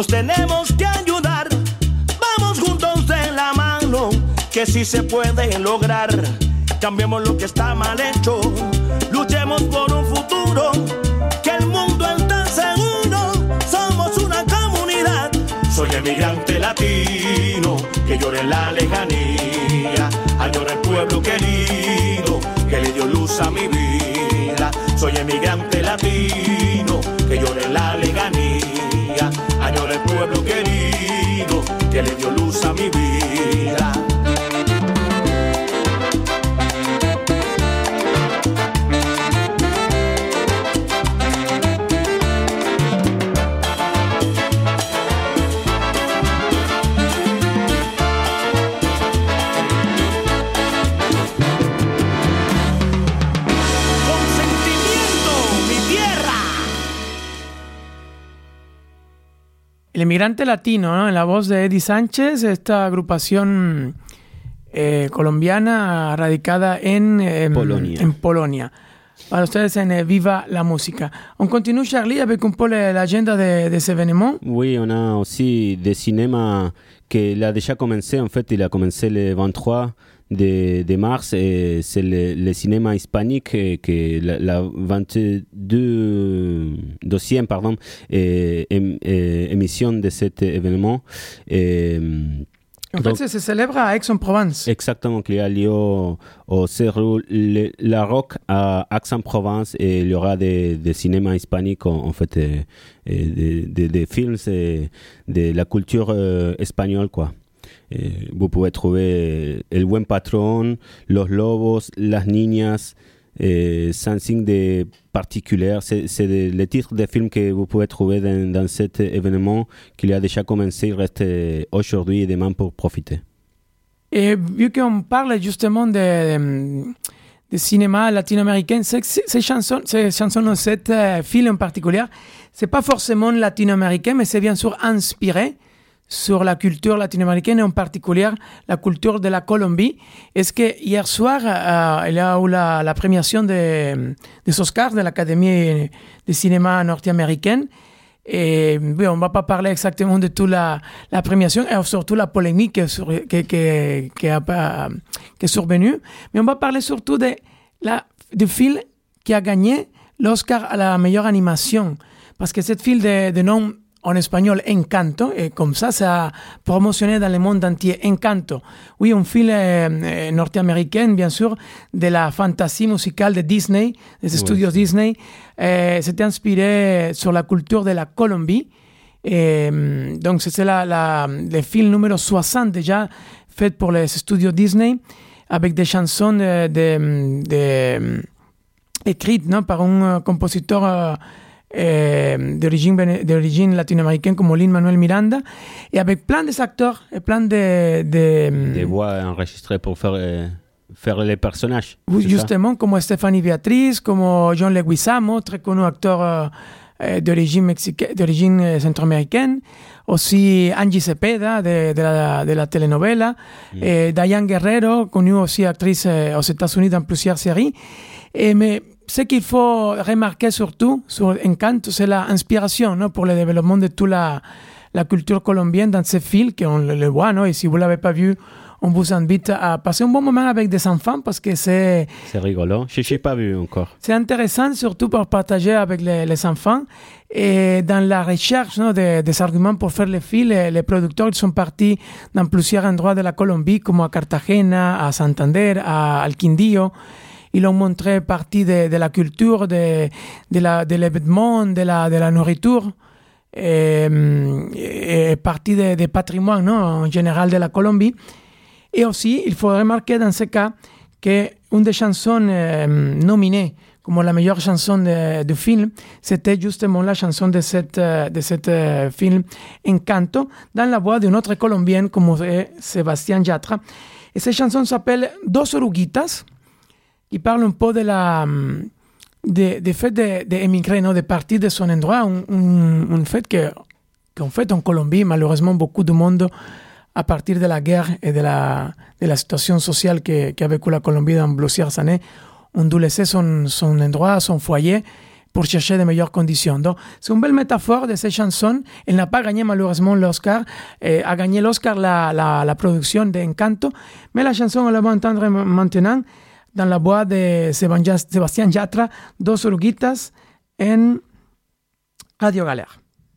Nos tenemos que ayudar, vamos juntos de la mano, que sí se puede lograr. Cambiemos lo que está mal hecho, luchemos por un futuro, que el mundo está seguro, somos una comunidad. Soy emigrante latino, que llora en la lejanía, añora el pueblo querido, que le dio luz a mi vida. Soy emigrante latino, que llora en la lejanía, añora el pueblo querido, que le dio luz a mi vida. El Emigrante Latino, ¿no? En la voz de Eddie Sánchez, esta agrupación colombiana radicada en Polonia. Para ustedes en Viva la Música. On continue, Charlie, avec un peu l'agenda de ces événements. Oui, on a aussi des cinémas qu'il a déjà commencé. En fait, il a commencé le 23 de mars et c'est le cinéma hispanique que la 22e émission de cet événement. En fait, ça se célèbre à Aix-en-Provence. Exactement, qu'il y a lieu au Cerro La Roque à Aix-en-Provence et il y aura des cinémas hispaniques, en fait, des films de la culture espagnole, quoi. Vous pouvez trouver El Buen Patrón, Los Lobos, Las Niñas, sans signe de particulier. C'est les titres des films que vous pouvez trouver dans cet événement qu'il a déjà commencé. Il reste aujourd'hui et demain pour profiter. Et vu qu'on parle justement de cinéma latino-américain, ces chansons, cet film en particulier, c'est pas forcément latino-américain, mais c'est bien sûr inspiré sur la culture latino-américaine et en particulier la culture de la Colombie. Est-ce que hier soir, il y a eu la premiación des Oscars de l'Académie de cinéma nord-américaine. Et oui, on ne va pas parler exactement de toute la premiación et surtout la polémique qui est survenue, mais on va parler surtout du film qui a gagné l'Oscar à la meilleure animation. Parce que cette film de nom en espagnol Encanto, et comme ça a promotionné dans le monde entier. Encanto. Oui, un film nord-américain, bien sûr, de la fantasy musicale de Disney, des studios Disney. C'était inspiré sur la culture de la Colombie. Donc, c'est le film numéro 60 déjà fait pour les studios Disney, avec des chansons écrites par un compositeur d'origine latino-américaine comme Lin-Manuel Miranda, et avec plein d'acteurs et plein des voix enregistrées pour faire les personnages. Oui, justement, comme Stephanie Beatriz, comme John Leguizamo, très connu acteur d'origine centro-américaine, aussi Angie Cepeda de la telenovela, Diane Guerrero, connue aussi actrice aux États-Unis dans plusieurs séries. Mais ce qu'il faut remarquer surtout sur Encanto, c'est l'inspiration, ¿no? Pour le développement de toute la culture colombienne dans ce film, qu'on le voit, ¿no? Et si vous ne l'avez pas vu, on vous invite à passer un bon moment avec des enfants parce que c'est rigolo. Je n'ai pas vu encore. C'est intéressant surtout pour partager avec les enfants. Et dans la recherche, ¿no? des arguments pour faire le film, les producteurs ils sont partis dans plusieurs endroits de la Colombie, comme à Cartagena, à Santander, al Quindío. Ils ont montré partie de la culture, de l'événement, de la nourriture, et partie des patrimoines, ¿no? En général de la Colombie. Et aussi, il faut remarquer dans ce cas qu'une des chansons nominées comme la meilleure chanson du film, c'était justement la chanson de cette film Encanto, dans la voix d'une autre Colombienne comme Sébastien Yatra. Et cette chanson s'appelle Dos Oruguitas. Il parle un peu de fait d'émigrer, ¿no? De partir de son endroit, un fait qu'en fait en Colombie, malheureusement, beaucoup de monde, à partir de la guerre et de la situation sociale qu'a vécu la Colombie dans plusieurs années, ont dû laisser son endroit, son foyer, pour chercher de meilleures conditions. Donc, c'est une belle métaphore de cette chanson. Elle n'a pas gagné malheureusement l'Oscar. A gagné l'Oscar la production d'Encanto. Mais la chanson, on la va entendre maintenant dans la voix de Sebastián Yatra, Dos Oruguitas, en Radio Galère.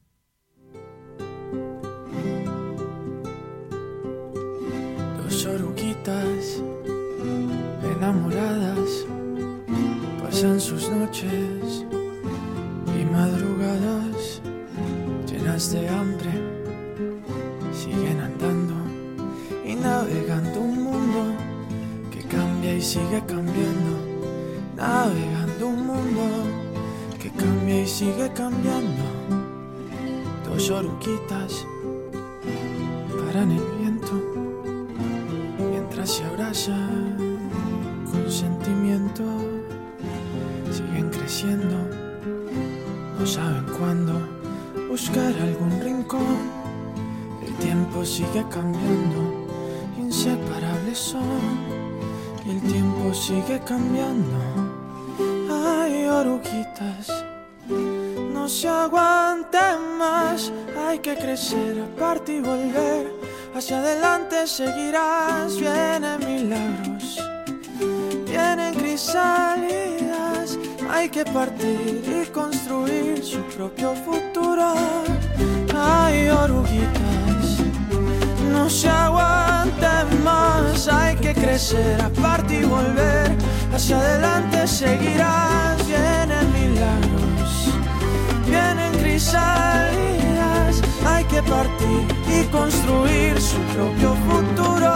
Dos oruguitas enamoradas pasan sus noches y madrugadas llenas de hambre, siguen andando y navegando un mundo que cambia y sigue cambiando, navegando un mundo que cambia y sigue cambiando. Dos oruguitas paran el viento mientras se abrazan con sentimiento, siguen creciendo, no saben cuándo buscar algún rincón. El tiempo sigue cambiando, inseparables son, y el tiempo sigue cambiando. Ay, oruguitas, no se aguanten más, hay que crecer, aparte y volver, hacia adelante seguirás. Vienen milagros, vienen crisálidas, hay que partir y construir su propio futuro. Ay, oruguitas, no se aguanten más, hay que crecer, aparte y volver, hacia adelante seguirás. Vienen milagros, vienen crisálidas, hay que partir y construir su propio futuro.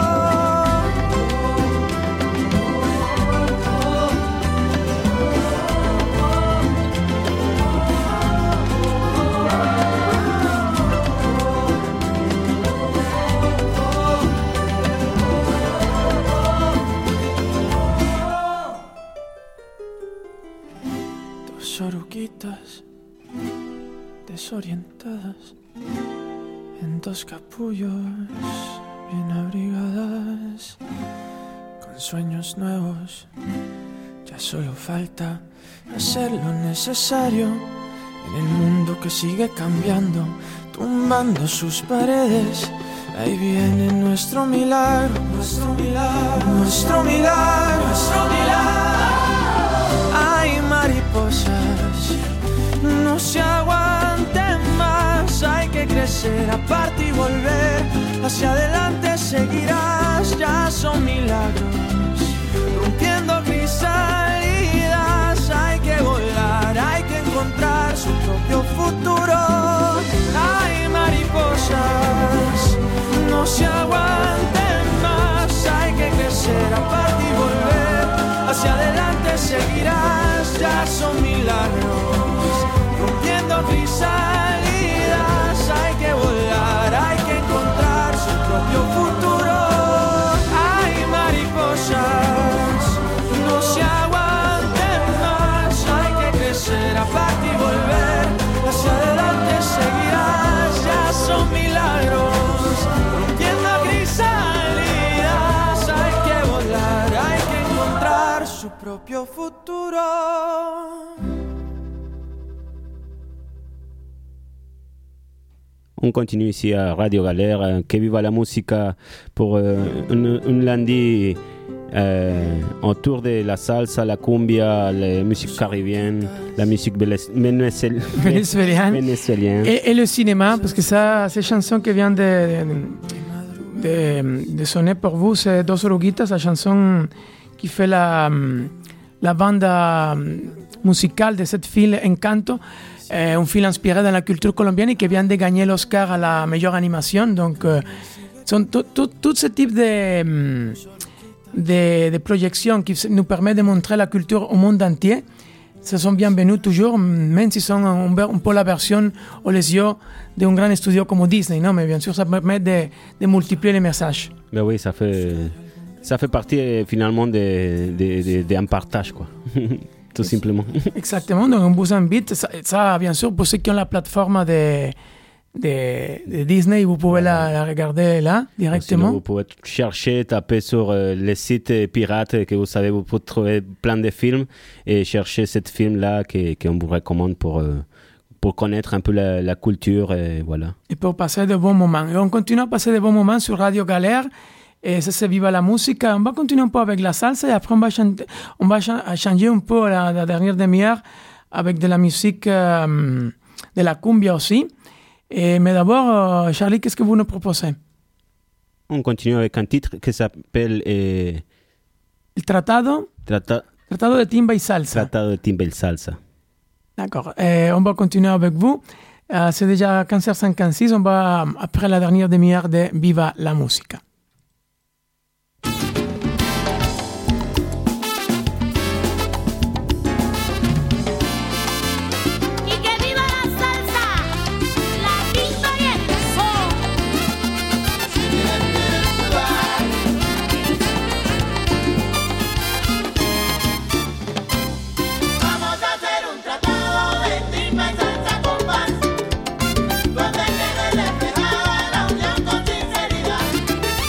Dos oruguitas desorientadas en dos capullos bien abrigadas, con sueños nuevos. Ya solo falta hacer lo necesario en el mundo que sigue cambiando, tumbando sus paredes. Ahí viene nuestro milagro, nuestro milagro, nuestro milagro, nuestro milagro. Ay, mariposas, no se aguanten más, hay que crecer, aparte y volver, hacia adelante seguirás. Ya son milagros, rompiendo crisalidas, hay que volar, hay que encontrar su propio futuro. Ay, mariposas, no se aguanten más, hay que crecer, aparte y volver, hacia adelante seguirás. Ya son milagros, rompiendo crisalidas, hay que volar, hay que encontrar su propio futuro. Ay, mariposas, no se aguanten más, hay que crecer, aparte y volver, hacia adelante seguirás. Ya son milagros, rompiendo crisalidas, hay que volar, hay que encontrar su propio futuro. On continue ici à Radio Galère. Que viva la musica pour un lundi autour de la salsa, la cumbia, la musique caribéenne, la musique vénézuélienne. Et le cinéma, parce que ça, ces chansons qui viennent de sonner pour vous, c'est Dos Oruguitas, la chanson qui fait la bande musicale de cette film Encanto. Un film inspiré dans la culture colombienne et qui vient de gagner l'Oscar à la meilleure animation. Donc, sont tout ce type de projections qui nous permettent de montrer la culture au monde entier. Ce sont bienvenus toujours, même si sont un peu la version aux yeux d'un grand studio comme Disney, non? Mais bien sûr, ça permet de multiplier les messages. Ben oui, ça fait partie finalement d'un partage, quoi. Tout simplement. Exactement, donc on vous invite, ça bien sûr, pour ceux qui ont la plateforme de Disney. Vous pouvez la regarder là, directement. Sinon, vous pouvez chercher, taper sur les sites pirates que vous savez, vous pouvez trouver plein de films et chercher ce film-là qu'on vous recommande pour connaître un peu la culture et voilà. Et pour passer de bons moments. Et on continue à passer de bons moments sur Radio Galère. Et ça, c'est Viva la musique. On va continuer un peu avec la salsa et après on va changer un peu la dernière demi-heure avec de la musique de la cumbia aussi. Mais d'abord, Charlie, qu'est-ce que vous nous proposez? On continue avec un titre qui s'appelle El Tratado de Timba y Salsa. Tratado de Timba y Salsa. D'accord. On va continuer avec vous. C'est déjà 15h56. On va après la dernière demi-heure de Viva la Música. Donde quede reflejada la unión con sinceridad.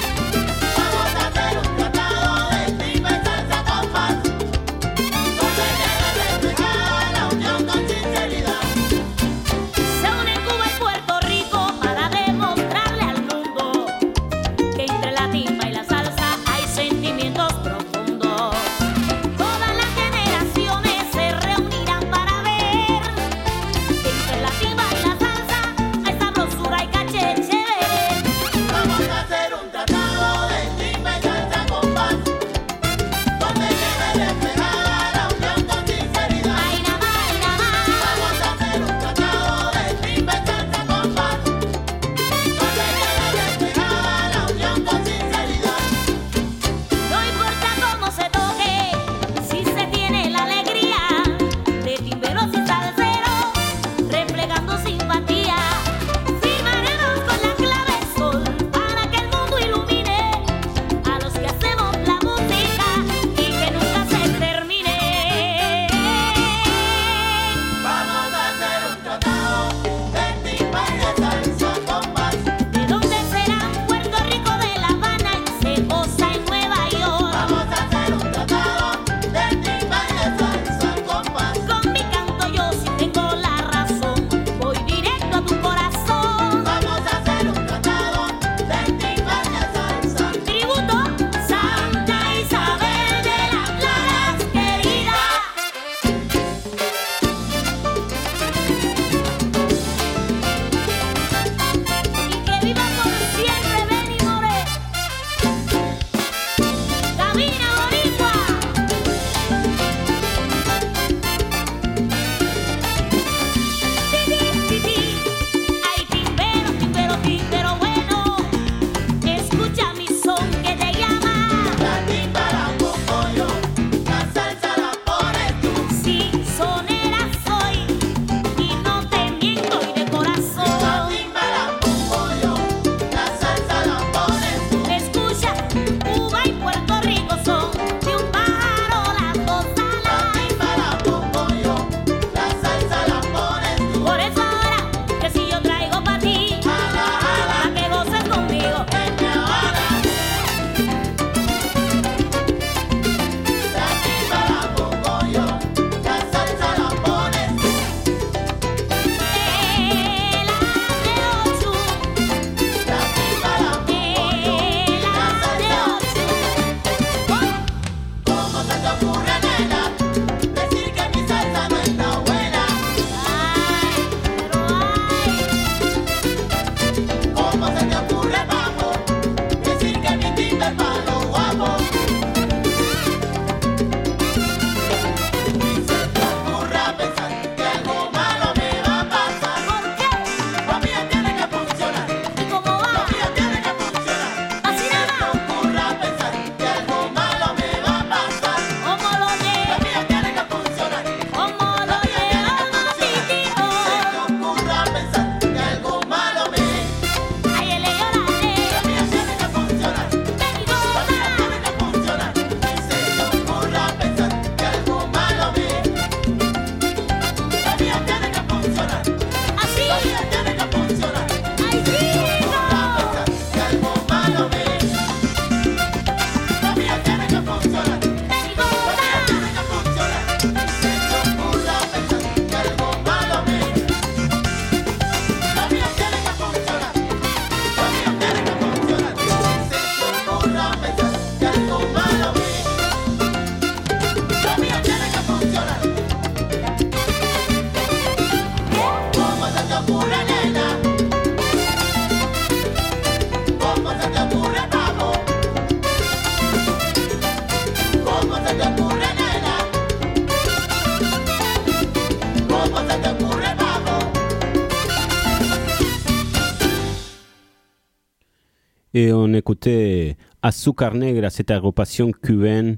Et on écoutait Azúcar Negra, cette agrupación cubaine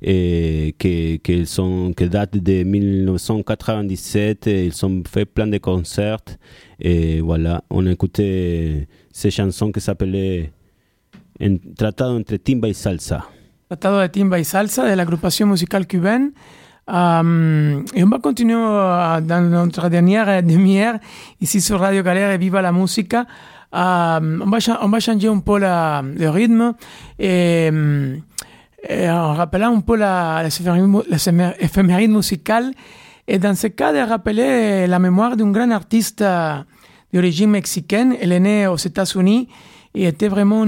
qui date de 1997. Et ils ont fait plein de concerts. Et voilà, on écoutait ces chansons qui s'appelaient Un tratado entre timba y salsa. Tratado de timba y salsa de la agrupación musical cubaine. Et on va continuer dans notre dernière demi-heure ici sur Radio Galère et Viva la Musica. On va changer un peu le rythme et en rappelant un peu l'éphéméride musicale. Et dans ce cas, de rappeler la mémoire d'un grand artiste d'origine mexicaine. Elle est née aux États-Unis et était vraiment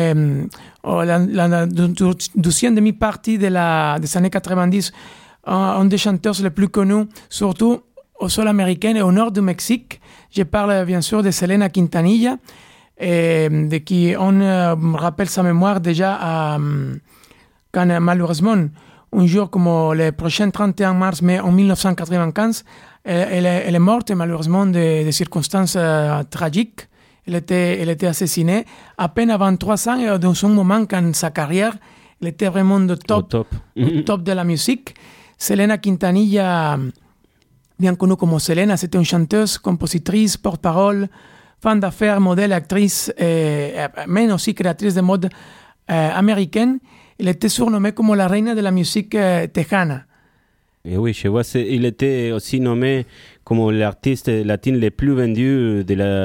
la deuxième demi-partie des années 90. Un des chanteurs les plus connus, surtout au sol américain et au nord du Mexique. Je parle bien sûr de Selena Quintanilla, de qui on rappelle sa mémoire déjà quand malheureusement, un jour comme le prochain 31 mars, mais en 1995, elle est morte malheureusement de circonstances tragiques. Elle était assassinée à peine avant 3 ans et dans un moment quand sa carrière, elle était vraiment au top de la musique. Selena Quintanilla, bien connue comme Selena, c'était une chanteuse, compositrice, porte-parole, femme d'affaires, modèle, actrice, mais aussi créatrice de mode américaine. Elle était surnommée comme la reine de la musique tejana. Et oui, je vois, il était aussi nommé comme l'artiste latin le plus vendu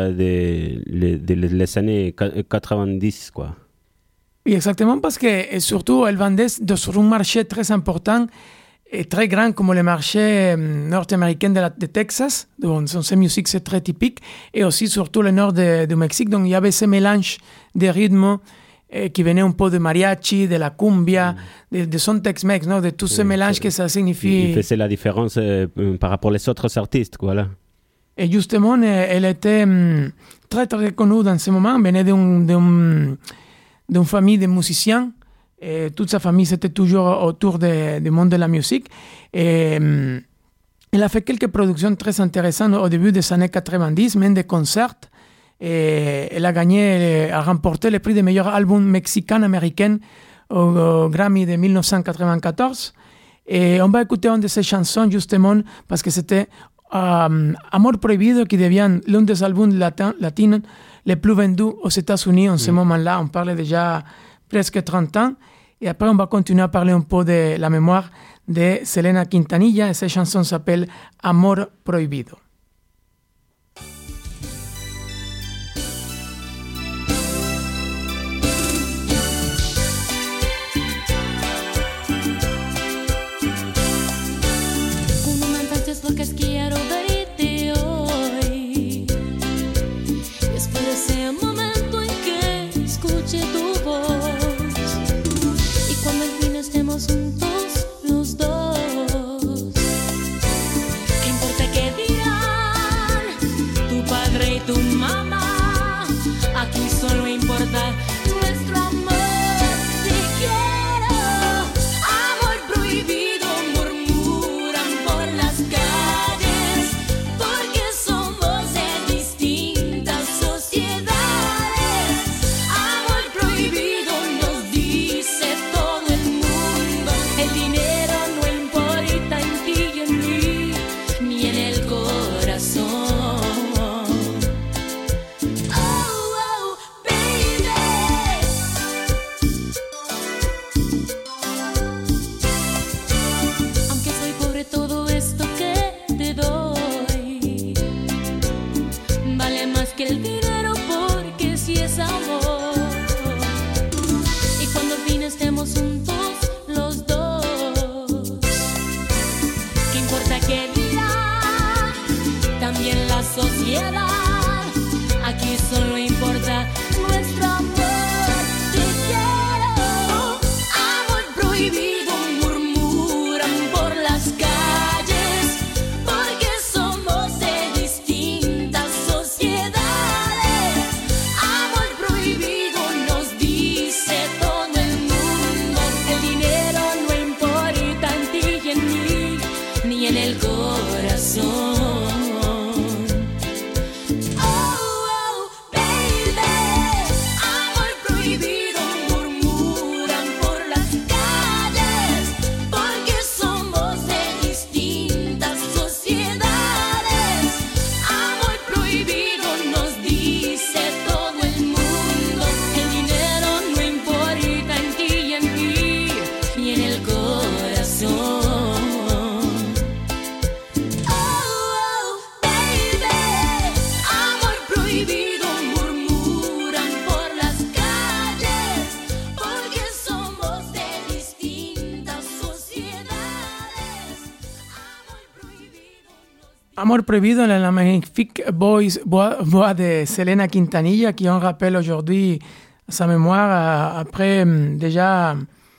des années 90, quoi. Oui, exactement, parce que surtout, elle vendait sur un marché très important et très grand comme le marché nord-américain de Texas, dont sa musique c'est très typique, et aussi surtout le nord du Mexique. Donc il y avait ce mélange de rythmes qui venait un peu de mariachi, de la cumbia, de son Tex-Mex, de tout ce mélange que ça signifie. Il faisait la différence par rapport aux autres artistes, voilà. Et justement, elle était très très connue dans ce moment, elle venait d'une famille de musiciens. Et toute sa famille, c'était toujours autour du monde de la musique. Et elle a fait quelques productions très intéressantes au début des années 90, même des concerts. Et elle a remporté le prix de meilleur album mexicain-américain au Grammy de 1994. Et on va écouter une de ses chansons, justement, parce que c'était Amor Prohibido, qui devient l'un des albums latins les plus vendus aux États-Unis en ce moment-là. On parle déjà presque 30 ans. Et après, on va continuer à parler un peu de la mémoire de Selena Quintanilla. Et cette chanson s'appelle Amor Prohibido. Como mandantes locas quiero verte hoy. Y espero ese momento en que escuche tu voz. Cuando al fin estemos juntos los dos, ¿qué importa qué dirán tu padre y tu mamá? Aquí solo importa nuestro amor. Te quiero, amor prohibido, murmuran por las calles, porque somos de distintas sociedades. Amor prohibido, Amor Prohibido, la magnifique voix de Selena Quintanilla, qui on rappelle aujourd'hui sa mémoire après déjà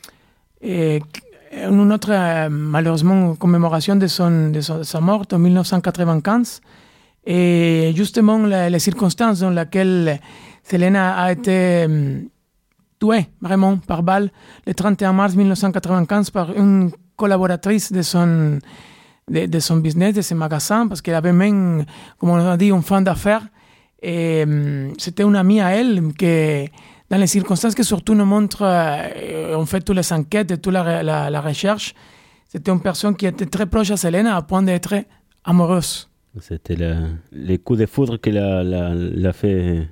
une autre, malheureusement, commémoration de sa mort en 1995. Et justement, les circonstances dans lesquelles Selena a été tuée vraiment par balle le 31 mars 1995 par une collaboratrice de son business, de ses magasins, parce qu'elle avait même, comme on a dit, un fan d'affaires. Et c'était une amie à elle que, dans les circonstances que surtout nous montrent, on fait toutes les enquêtes et toute la recherche, c'était une personne qui était très proche à Selena à point d'être amoureuse. C'était les coups de foudre qui l'a fait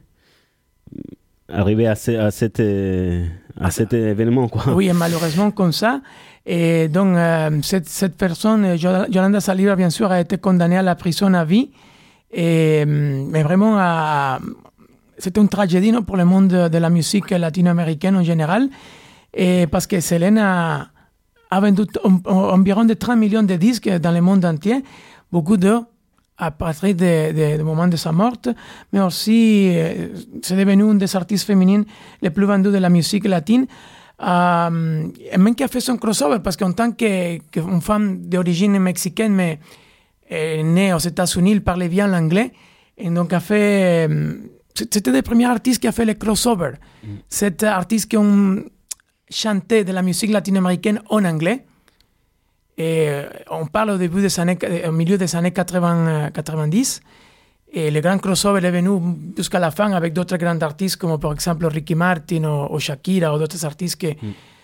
arriver à cet événement, quoi. Oui, et malheureusement comme ça. Et donc, cette personne, Yolanda Saldívar, bien sûr, a été condamnée à la prison à vie. Mais vraiment, c'était une tragédie, non, pour le monde de la musique latino-américaine en général. Et parce que Selena a vendu environ de 30 millions de disques dans le monde entier. Beaucoup à partir du moment de sa mort, mais aussi c'est devenu une des artistes féminines les plus vendues de la musique latine. Et même qui a fait son crossover, parce qu'en tant qu'une femme d'origine mexicaine, mais née aux États-Unis, elle parlait bien l'anglais. Et donc, c'était des premiers artistes qui a fait le crossover. C'est artistes qui ont chanté de la musique latino-américaine en anglais. Et on parle au milieu des années 90. Et le grand crossover est venu jusqu'à la fin avec d'autres grands artistes comme par exemple Ricky Martin ou Shakira ou d'autres artistes qui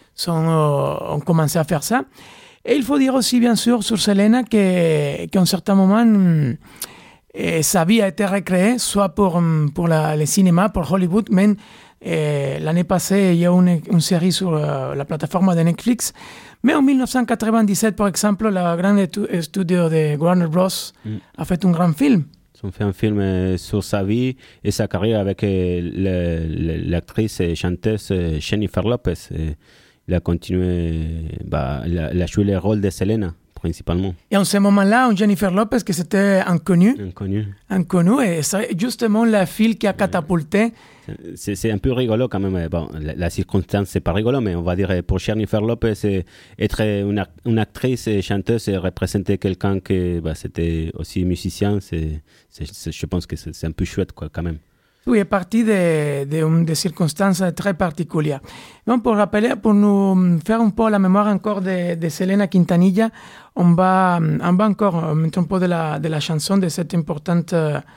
ont commencé à faire ça. Et il faut dire aussi, bien sûr, sur Selena qu'à un certain moment, sa vie a été recréée, soit pour le cinéma, pour Hollywood, mais l'année passée, il y a une série sur la plateforme de Netflix. Mais en 1997, par exemple, le grand studio de Warner Bros. A fait un grand film. Ils ont fait un film sur sa vie et sa carrière avec l'actrice et chanteuse Jennifer Lopez. Il a continué, il a joué le rôle de Selena, principalement. Et en ce moment-là, Jennifer Lopez, que c'était inconnu, et c'est justement la fille qui a catapulté. C'est un peu rigolo quand même. Bon, la circonstance, c'est pas rigolo, mais on va dire pour Jennifer Lopez, être une actrice et chanteuse et représenter quelqu'un qui c'était aussi musicien, je pense que c'est un peu chouette, quoi, quand même. Oui, est parti de circonstances très particulières. Donc, pour nous faire un peu la mémoire encore de Selena Quintanilla, on va encore mettre un peu de la chanson de cette importante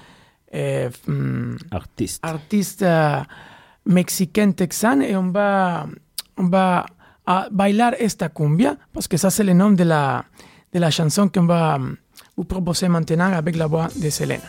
artiste mexicaine texane, et on va bailar esta cumbia, parce que ça c'est le nom de la chanson qu'on va vous proposer maintenant avec la voix de Selena.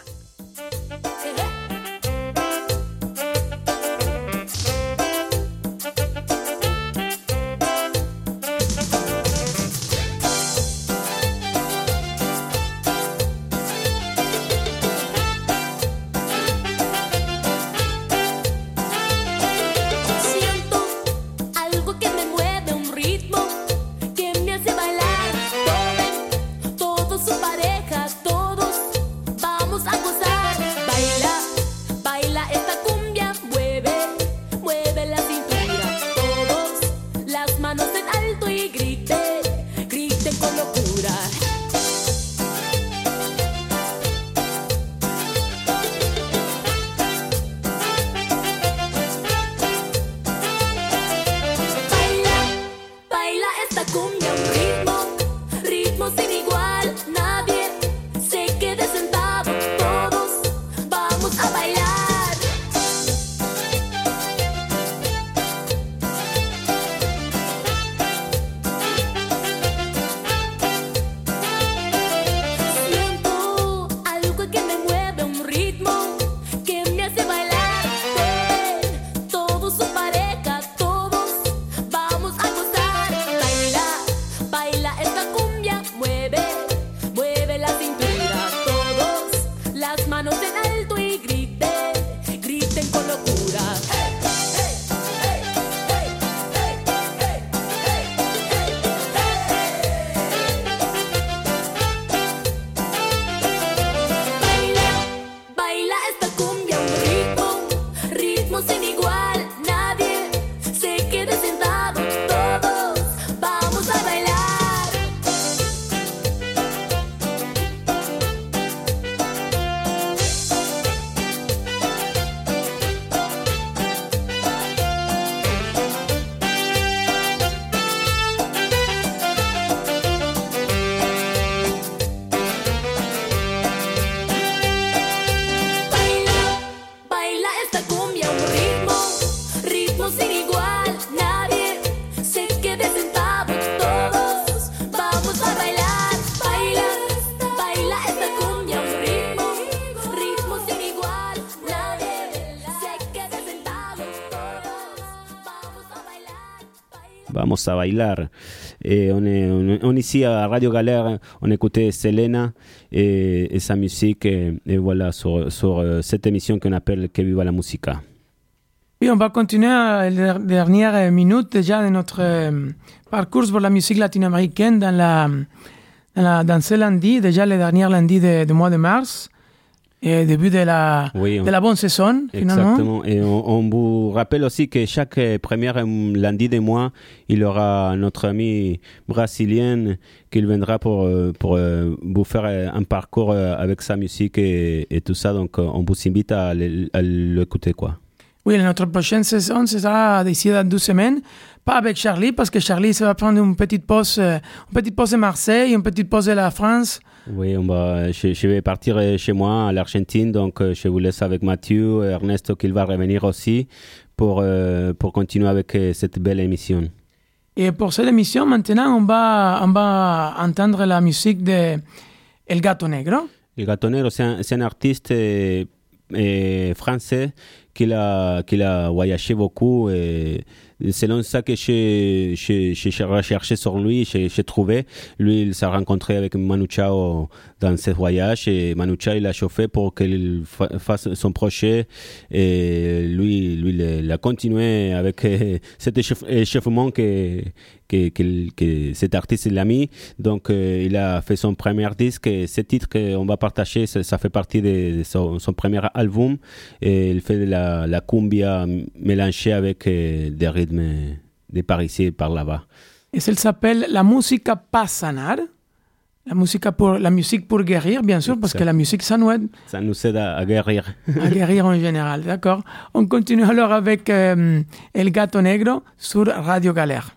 vamos a bailar. Et on ici à Radio Galère, on écoutait Selena et sa musique et voilà sur cette émission qu'on appelle Que Viva la Musica. Oui, on va continuer les dernières minutes déjà de notre parcours pour la musique latino-américaine dans ce lundi, déjà le dernier lundi du mois de mars. Et début de la bonne saison, finalement. Exactement. Et on vous rappelle aussi que chaque premier lundi des mois, il y aura notre ami brésilien qui viendra pour vous faire un parcours avec sa musique et tout ça. Donc, on vous invite à l'écouter, quoi. Oui, notre prochaine saison, ce sera d'ici à 12 semaines. Pas avec Charlie, parce que Charlie se va prendre une petite pause de Marseille, une petite pause de la France. Oui, je vais partir chez moi à l'Argentine, donc je vous laisse avec Mathieu et Ernesto qui va revenir aussi pour continuer avec cette belle émission. Et pour cette émission, maintenant, on va entendre la musique de El Gato Negro. El Gato Negro, c'est un artiste français qu'il a voyagé beaucoup et selon ça que j'ai recherché sur lui, j'ai trouvé. Lui, il s'est rencontré avec Manu Chao dans ce voyage et Manu Chao, il a chauffé pour qu'il fasse son projet et lui, il a continué avec cet échauffement que cet artiste l'a mis. Donc, il a fait son premier disque et ce titre qu'on va partager, ça fait partie de son premier album et il fait de la cumbia mélangée avec des rythmes de Parisiens par là-bas. Et ça s'appelle La Música pa' Sanar. La musique pour guérir, bien sûr, parce que la musique, ça nous aide à guérir. À guérir en général, d'accord. On continue alors avec El Gato Negro sur Radio Galère.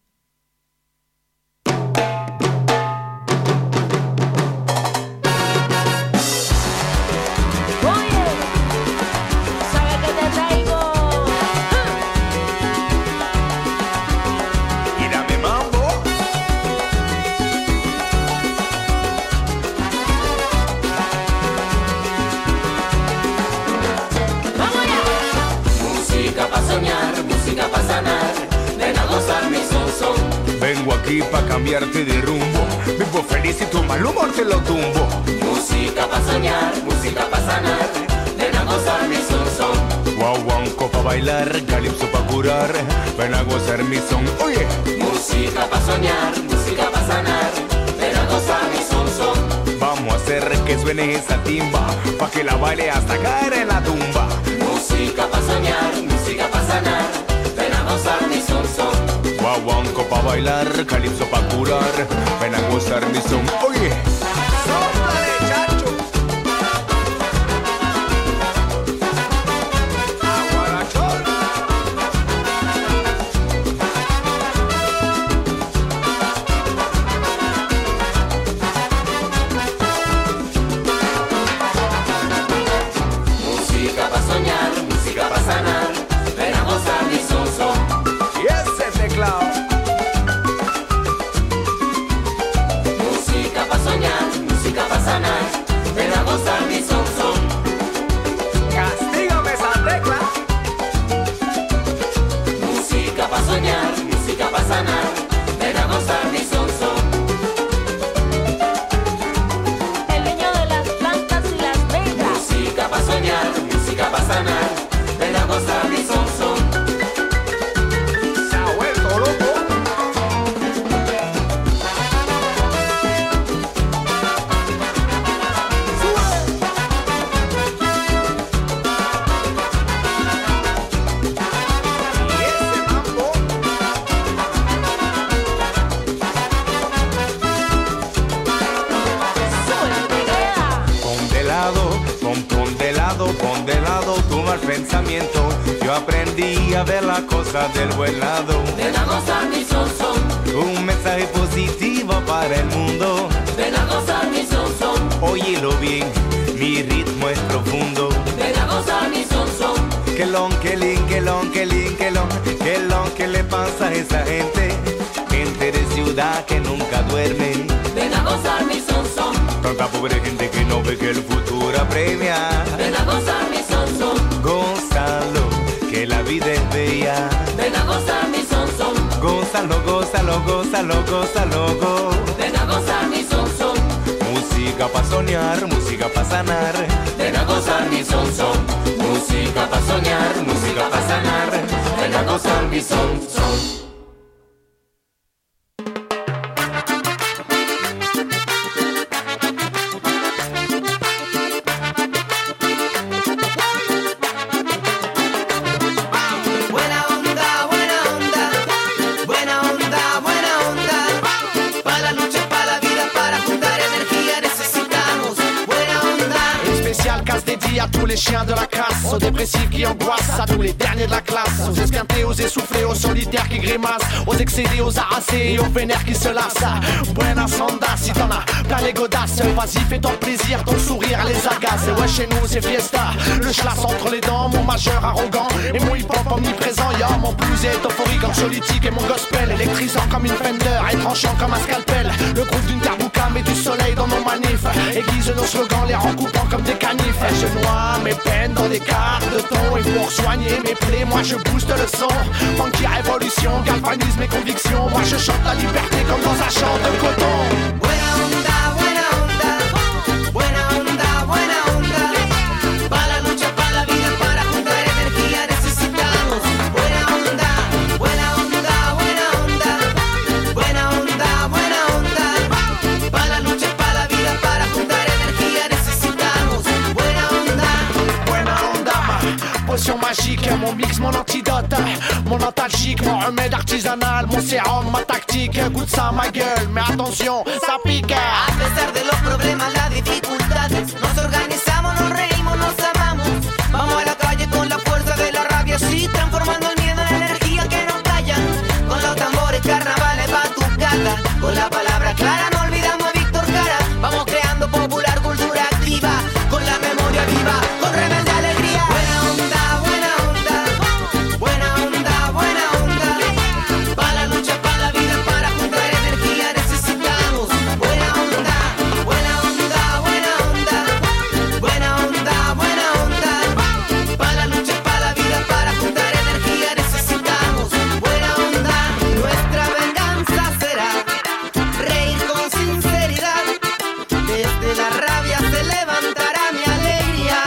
Vengo aquí pa' cambiarte de rumbo. Vivo feliz y tu mal humor te lo tumbo. Música pa' soñar, música pa' sanar. Ven a gozar mi son. Guaguanco pa' bailar, calipso pa' curar. Ven a gozar mi son. Oye. Música pa' soñar, música pa' sanar. Ven a gozar mi son. Vamos a hacer que suene esa timba, pa' que la baile hasta caer en la tumba. Música pa' soñar, música pa' sanar. Ven a gozar mi son. Guaguanco pa' bailar, calipso pa' curar. Ven a gozar mi son. Oye. ¡Sóplale, chacho! ¡Aguarachón! Música pa' soñar, música pa' sanar. Ven a gozar mi son. Música pa' soñar, música pa' sanar. Ven a gozar mi son. Castígame esa tecla. Música pa' soñar, música pa' sanar. Ven a gozar mi son. El dueño de las plantas y las vegas. Música pa' soñar, música pa' sanar. Ven a gozar mi son. Pon de lado tu mal pensamiento. Yo aprendí a ver las cosas del buen lado. Ven a gozar mi son. Un mensaje positivo para el mundo. Ven a gozar mi son. Óyelo bien, mi ritmo es profundo. Ven a gozar mi son. ¿Qué le pasa a esa gente? Gente de ciudad que nunca duerme. Ven a gozar mi son. Tanta pobre gente que no ve que el futuro apremia. Ven a gozar mi son. Gózalo, que la vida es bella. Ven a gozar mi son. Gózalo, gózalo, gózalo, gózalo, go. Ven a gozar mi son son. Música pa' soñar, música pa' sanar. Ven a gozar mi son son. Música pa' soñar, música pa' sanar. Ven a gozar mi son son. À tous les chiens de la casse, aux dépressifs qui angoissent, à tous les derniers de la classe, aux esquintés, aux essoufflés, aux solitaires qui grimacent, aux excédés, aux harassés et aux vénères qui se lassent. Buena sonda, si t'en as plein les godasses, vas-y fais ton plaisir, ton sourire les agace. Et ouais chez nous c'est fiesta, le schlass entre les dents, mon majeur arrogant et mon hip-hop omniprésent. Yo, mon blues est euphorique, anxiolytique et mon gospel électrisant comme une Fender et tranchant comme un scalpel. Le groupe d'une terre bouca met du soleil dans nos manifs, aiguise nos slogans, les recoupant comme des canifs. Je noie mes peines dans des quarts de ton, et pour soigner mes plaies, moi je booste le son. Funky révolution, galvanise mes convictions, moi je chante la liberté comme dans un champ de coton. Buena onda, buena onda, buena onda, buena onda. Pa' la lucha, pa' la vida, para juntar energía necesitamos. Buena onda, buena onda, buena onda, buena onda, buena onda. Pa' la lucha, pa' la vida, para juntar energía necesitamos. Buena onda, ma potion magique, mon mix, mon antidote, mon antalgique, mon remède artisanal, mon sérum, ma tactique. Goûte ça ma gueule, mais attention, ça pique. a pesar de los problemas, las dificultades, nos organizamos, nos reímos, nos amamos. Vamos a la calle con la fuerza de la rabia, sí, transformando el miedo en energía que nos callan. Con los tambores, carnavales, batucada, con la palabra clara no olvidamos a Víctor Jara. Vamos creando popular cultura activa, con la memoria viva, con rebelde alegría. Buena onda, buena onda, buena onda, buena onda. Pa' la lucha, pa' la vida, para juntar energía necesitamos. Buena onda, buena onda, buena onda, buena onda, buena onda. Pa' la lucha, pa' la vida, para juntar energía necesitamos. Buena onda, nuestra venganza será reír con sinceridad. Desde la rabia se levantará mi alegría.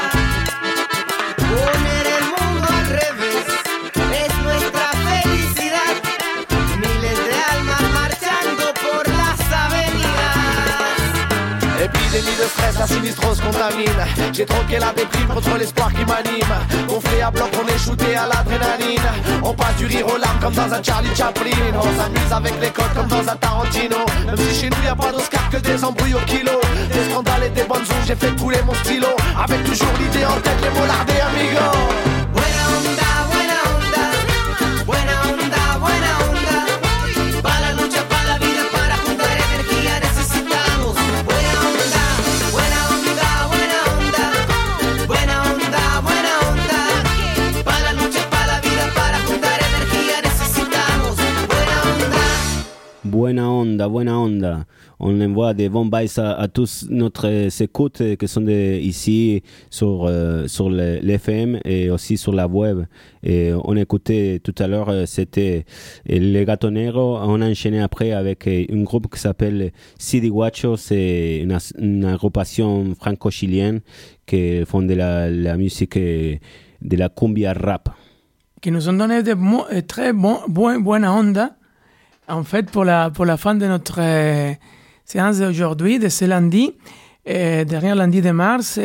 Poner el mundo al revés es nuestra felicidad. Miles de almas marchando por las avenidas. Épidémie de stress, la sinistrose contamine. J'ai troqué la déprime contre l'espoir qui m'anime. Gonflé à bloc, on est shooté à l'adrénaline. On passe du rire aux larmes comme dans un Charlie Chaplin. On s'amuse avec les codes comme dans un Tarantino. Même si chez nous y a pas d'Oscar que des embrouilles au kilo. Des scandales et des bonnes ondes, j'ai fait couler mon stylo. Avec toujours l'idée en tête, les mots lardés amigos. Buena onda, buena onda, buena onda, buena onda. Pa' la lucha, pa' la vida, para juntar energía necesitamos. Buena onda, buena onda, buena onda, buena onda, buena onda. Pa' la lucha, pa' la vida, para juntar energía necesitamos. Buena onda. Buena onda, buena onda. On envoie des bons bails à tous notre écoutes qui sont ici sur l'FM et aussi sur la web. Et on écoutait tout à l'heure, c'était Les Gatonero. On a enchaîné après avec un groupe qui s'appelle Sidi Guacho. C'est une agrupation franco-chilienne qui font de la musique de la cumbia rap. Qui nous ont donné de très buena onda, en fait, pour la fin de notre séance d'aujourd'hui, de ce lundi, dernier lundi de mars,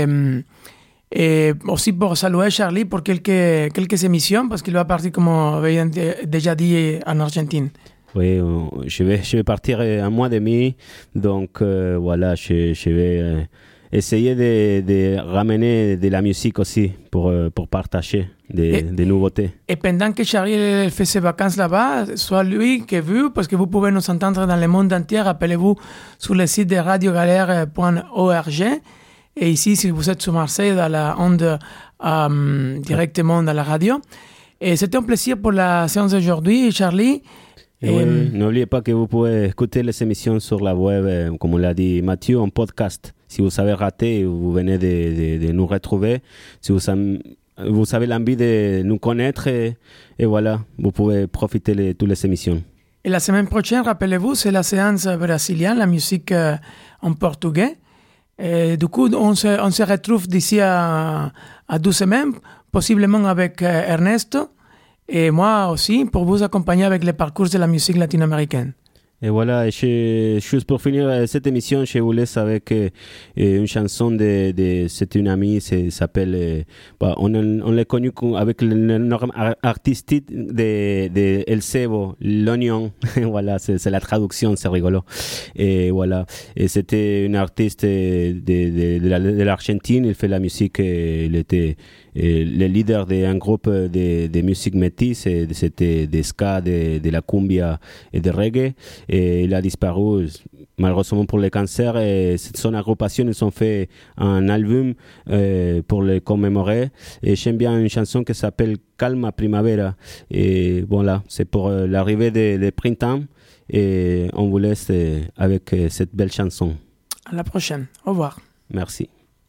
et aussi pour saluer Charlie pour quelques émissions, parce qu'il va partir, comme on avait déjà dit, en Argentine. Oui, je vais partir un mois et demi, donc voilà, je vais essayer de ramener de la musique aussi pour partager des nouveautés. Et pendant que Charlie fait ses vacances là-bas, soit lui que vous, parce que vous pouvez nous entendre dans le monde entier, rappelez-vous sur le site de radiogalère.org. Et ici, si vous êtes sur Marseille, dans la onde, directement dans la radio. Et c'était un plaisir pour la séance d'aujourd'hui, Charlie. Oui, n'oubliez pas que vous pouvez écouter les émissions sur la web, comme on l'a dit Mathieu, en podcast. Si vous avez raté, vous venez de nous retrouver. Si vous vous avez l'envie de nous connaître et voilà, vous pouvez profiter de toutes les émissions. Et la semaine prochaine, rappelez-vous, c'est la séance brésilienne, la musique en portugais. Et du coup, on se retrouve d'ici à 12 semaines, possiblement avec Ernesto et moi aussi, pour vous accompagner avec le parcours de la musique latino-américaine. Et voilà, juste pour finir cette émission, je vous laisse avec une chanson de c'est une amie, s'appelle, on l'a connu avec le nom artistique de El Cebo, l'oignon. Voilà, c'est la traduction, c'est rigolo. Et voilà, et c'était une artiste de l'Argentine, il fait la musique, il était le leader d'un groupe de musique métisse, c'était des ska, de la cumbia et de reggae, et il a disparu malheureusement pour le cancer, et son agrupation, ils ont fait un album pour le commémorer, et j'aime bien une chanson qui s'appelle Calma Primavera, et voilà, c'est pour l'arrivée de printemps, et on vous laisse avec cette belle chanson. À la prochaine, au revoir. Merci.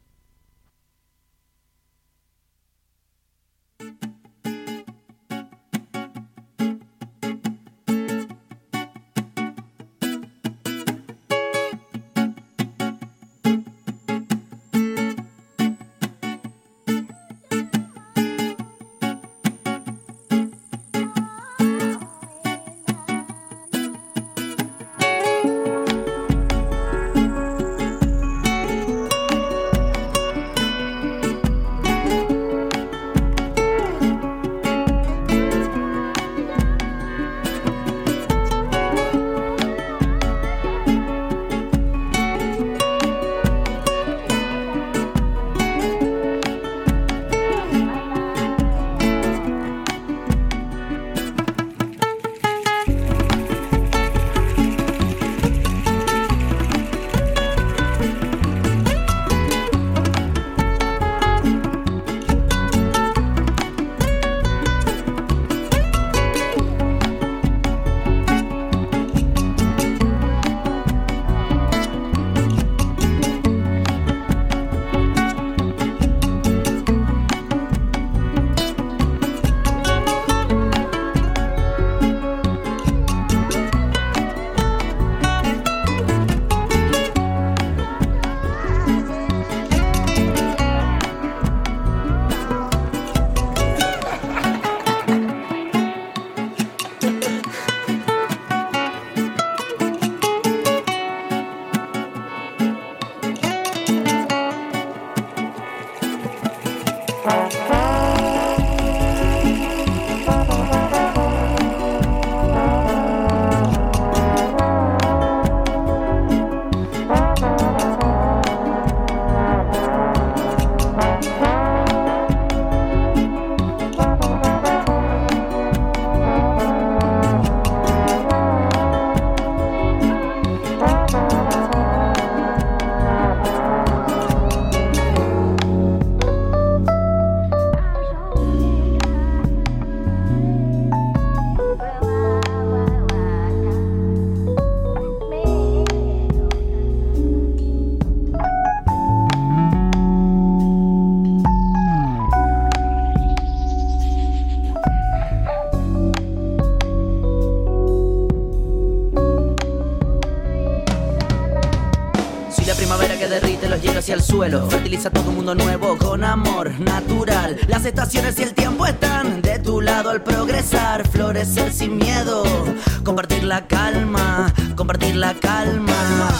Hacia el suelo, fertiliza todo un mundo nuevo con amor natural. Las estaciones y el tiempo están de tu lado al progresar, florecer sin miedo, compartir la calma, compartir la calma.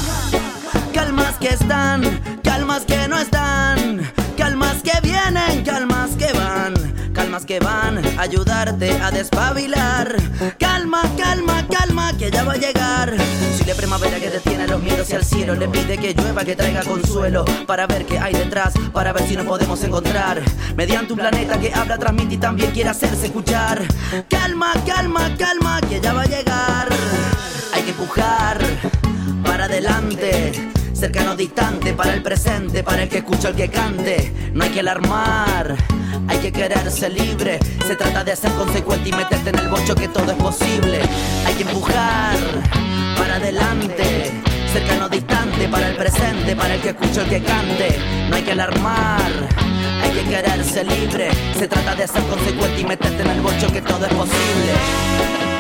Calmas que están, calmas que no están, calmas que vienen, calmas que van, calmas que van a ayudarte a despabilar. Calma, calma, calma, que ya va a llegar. Si la primavera que detiene los miedos hacia el cielo le pide que llueva, que traiga consuelo, para ver qué hay detrás, para ver si nos podemos encontrar mediante un planeta que habla, transmite y también quiere hacerse escuchar. Calma, calma, calma, que ya va a llegar. Hay que empujar para adelante, cercano, distante, para el presente, para el que escucha, el que cante. No hay que alarmar, hay que quererse libre. Se trata de ser consecuente y meterte en el bocho, que todo es posible. Hay que empujar para adelante, cercano, distante, para el presente, para el que escucha, el que cante. No hay que alarmar, hay y querer ser libre. Se trata de ser consecuente y meterte en el bocho que todo es posible.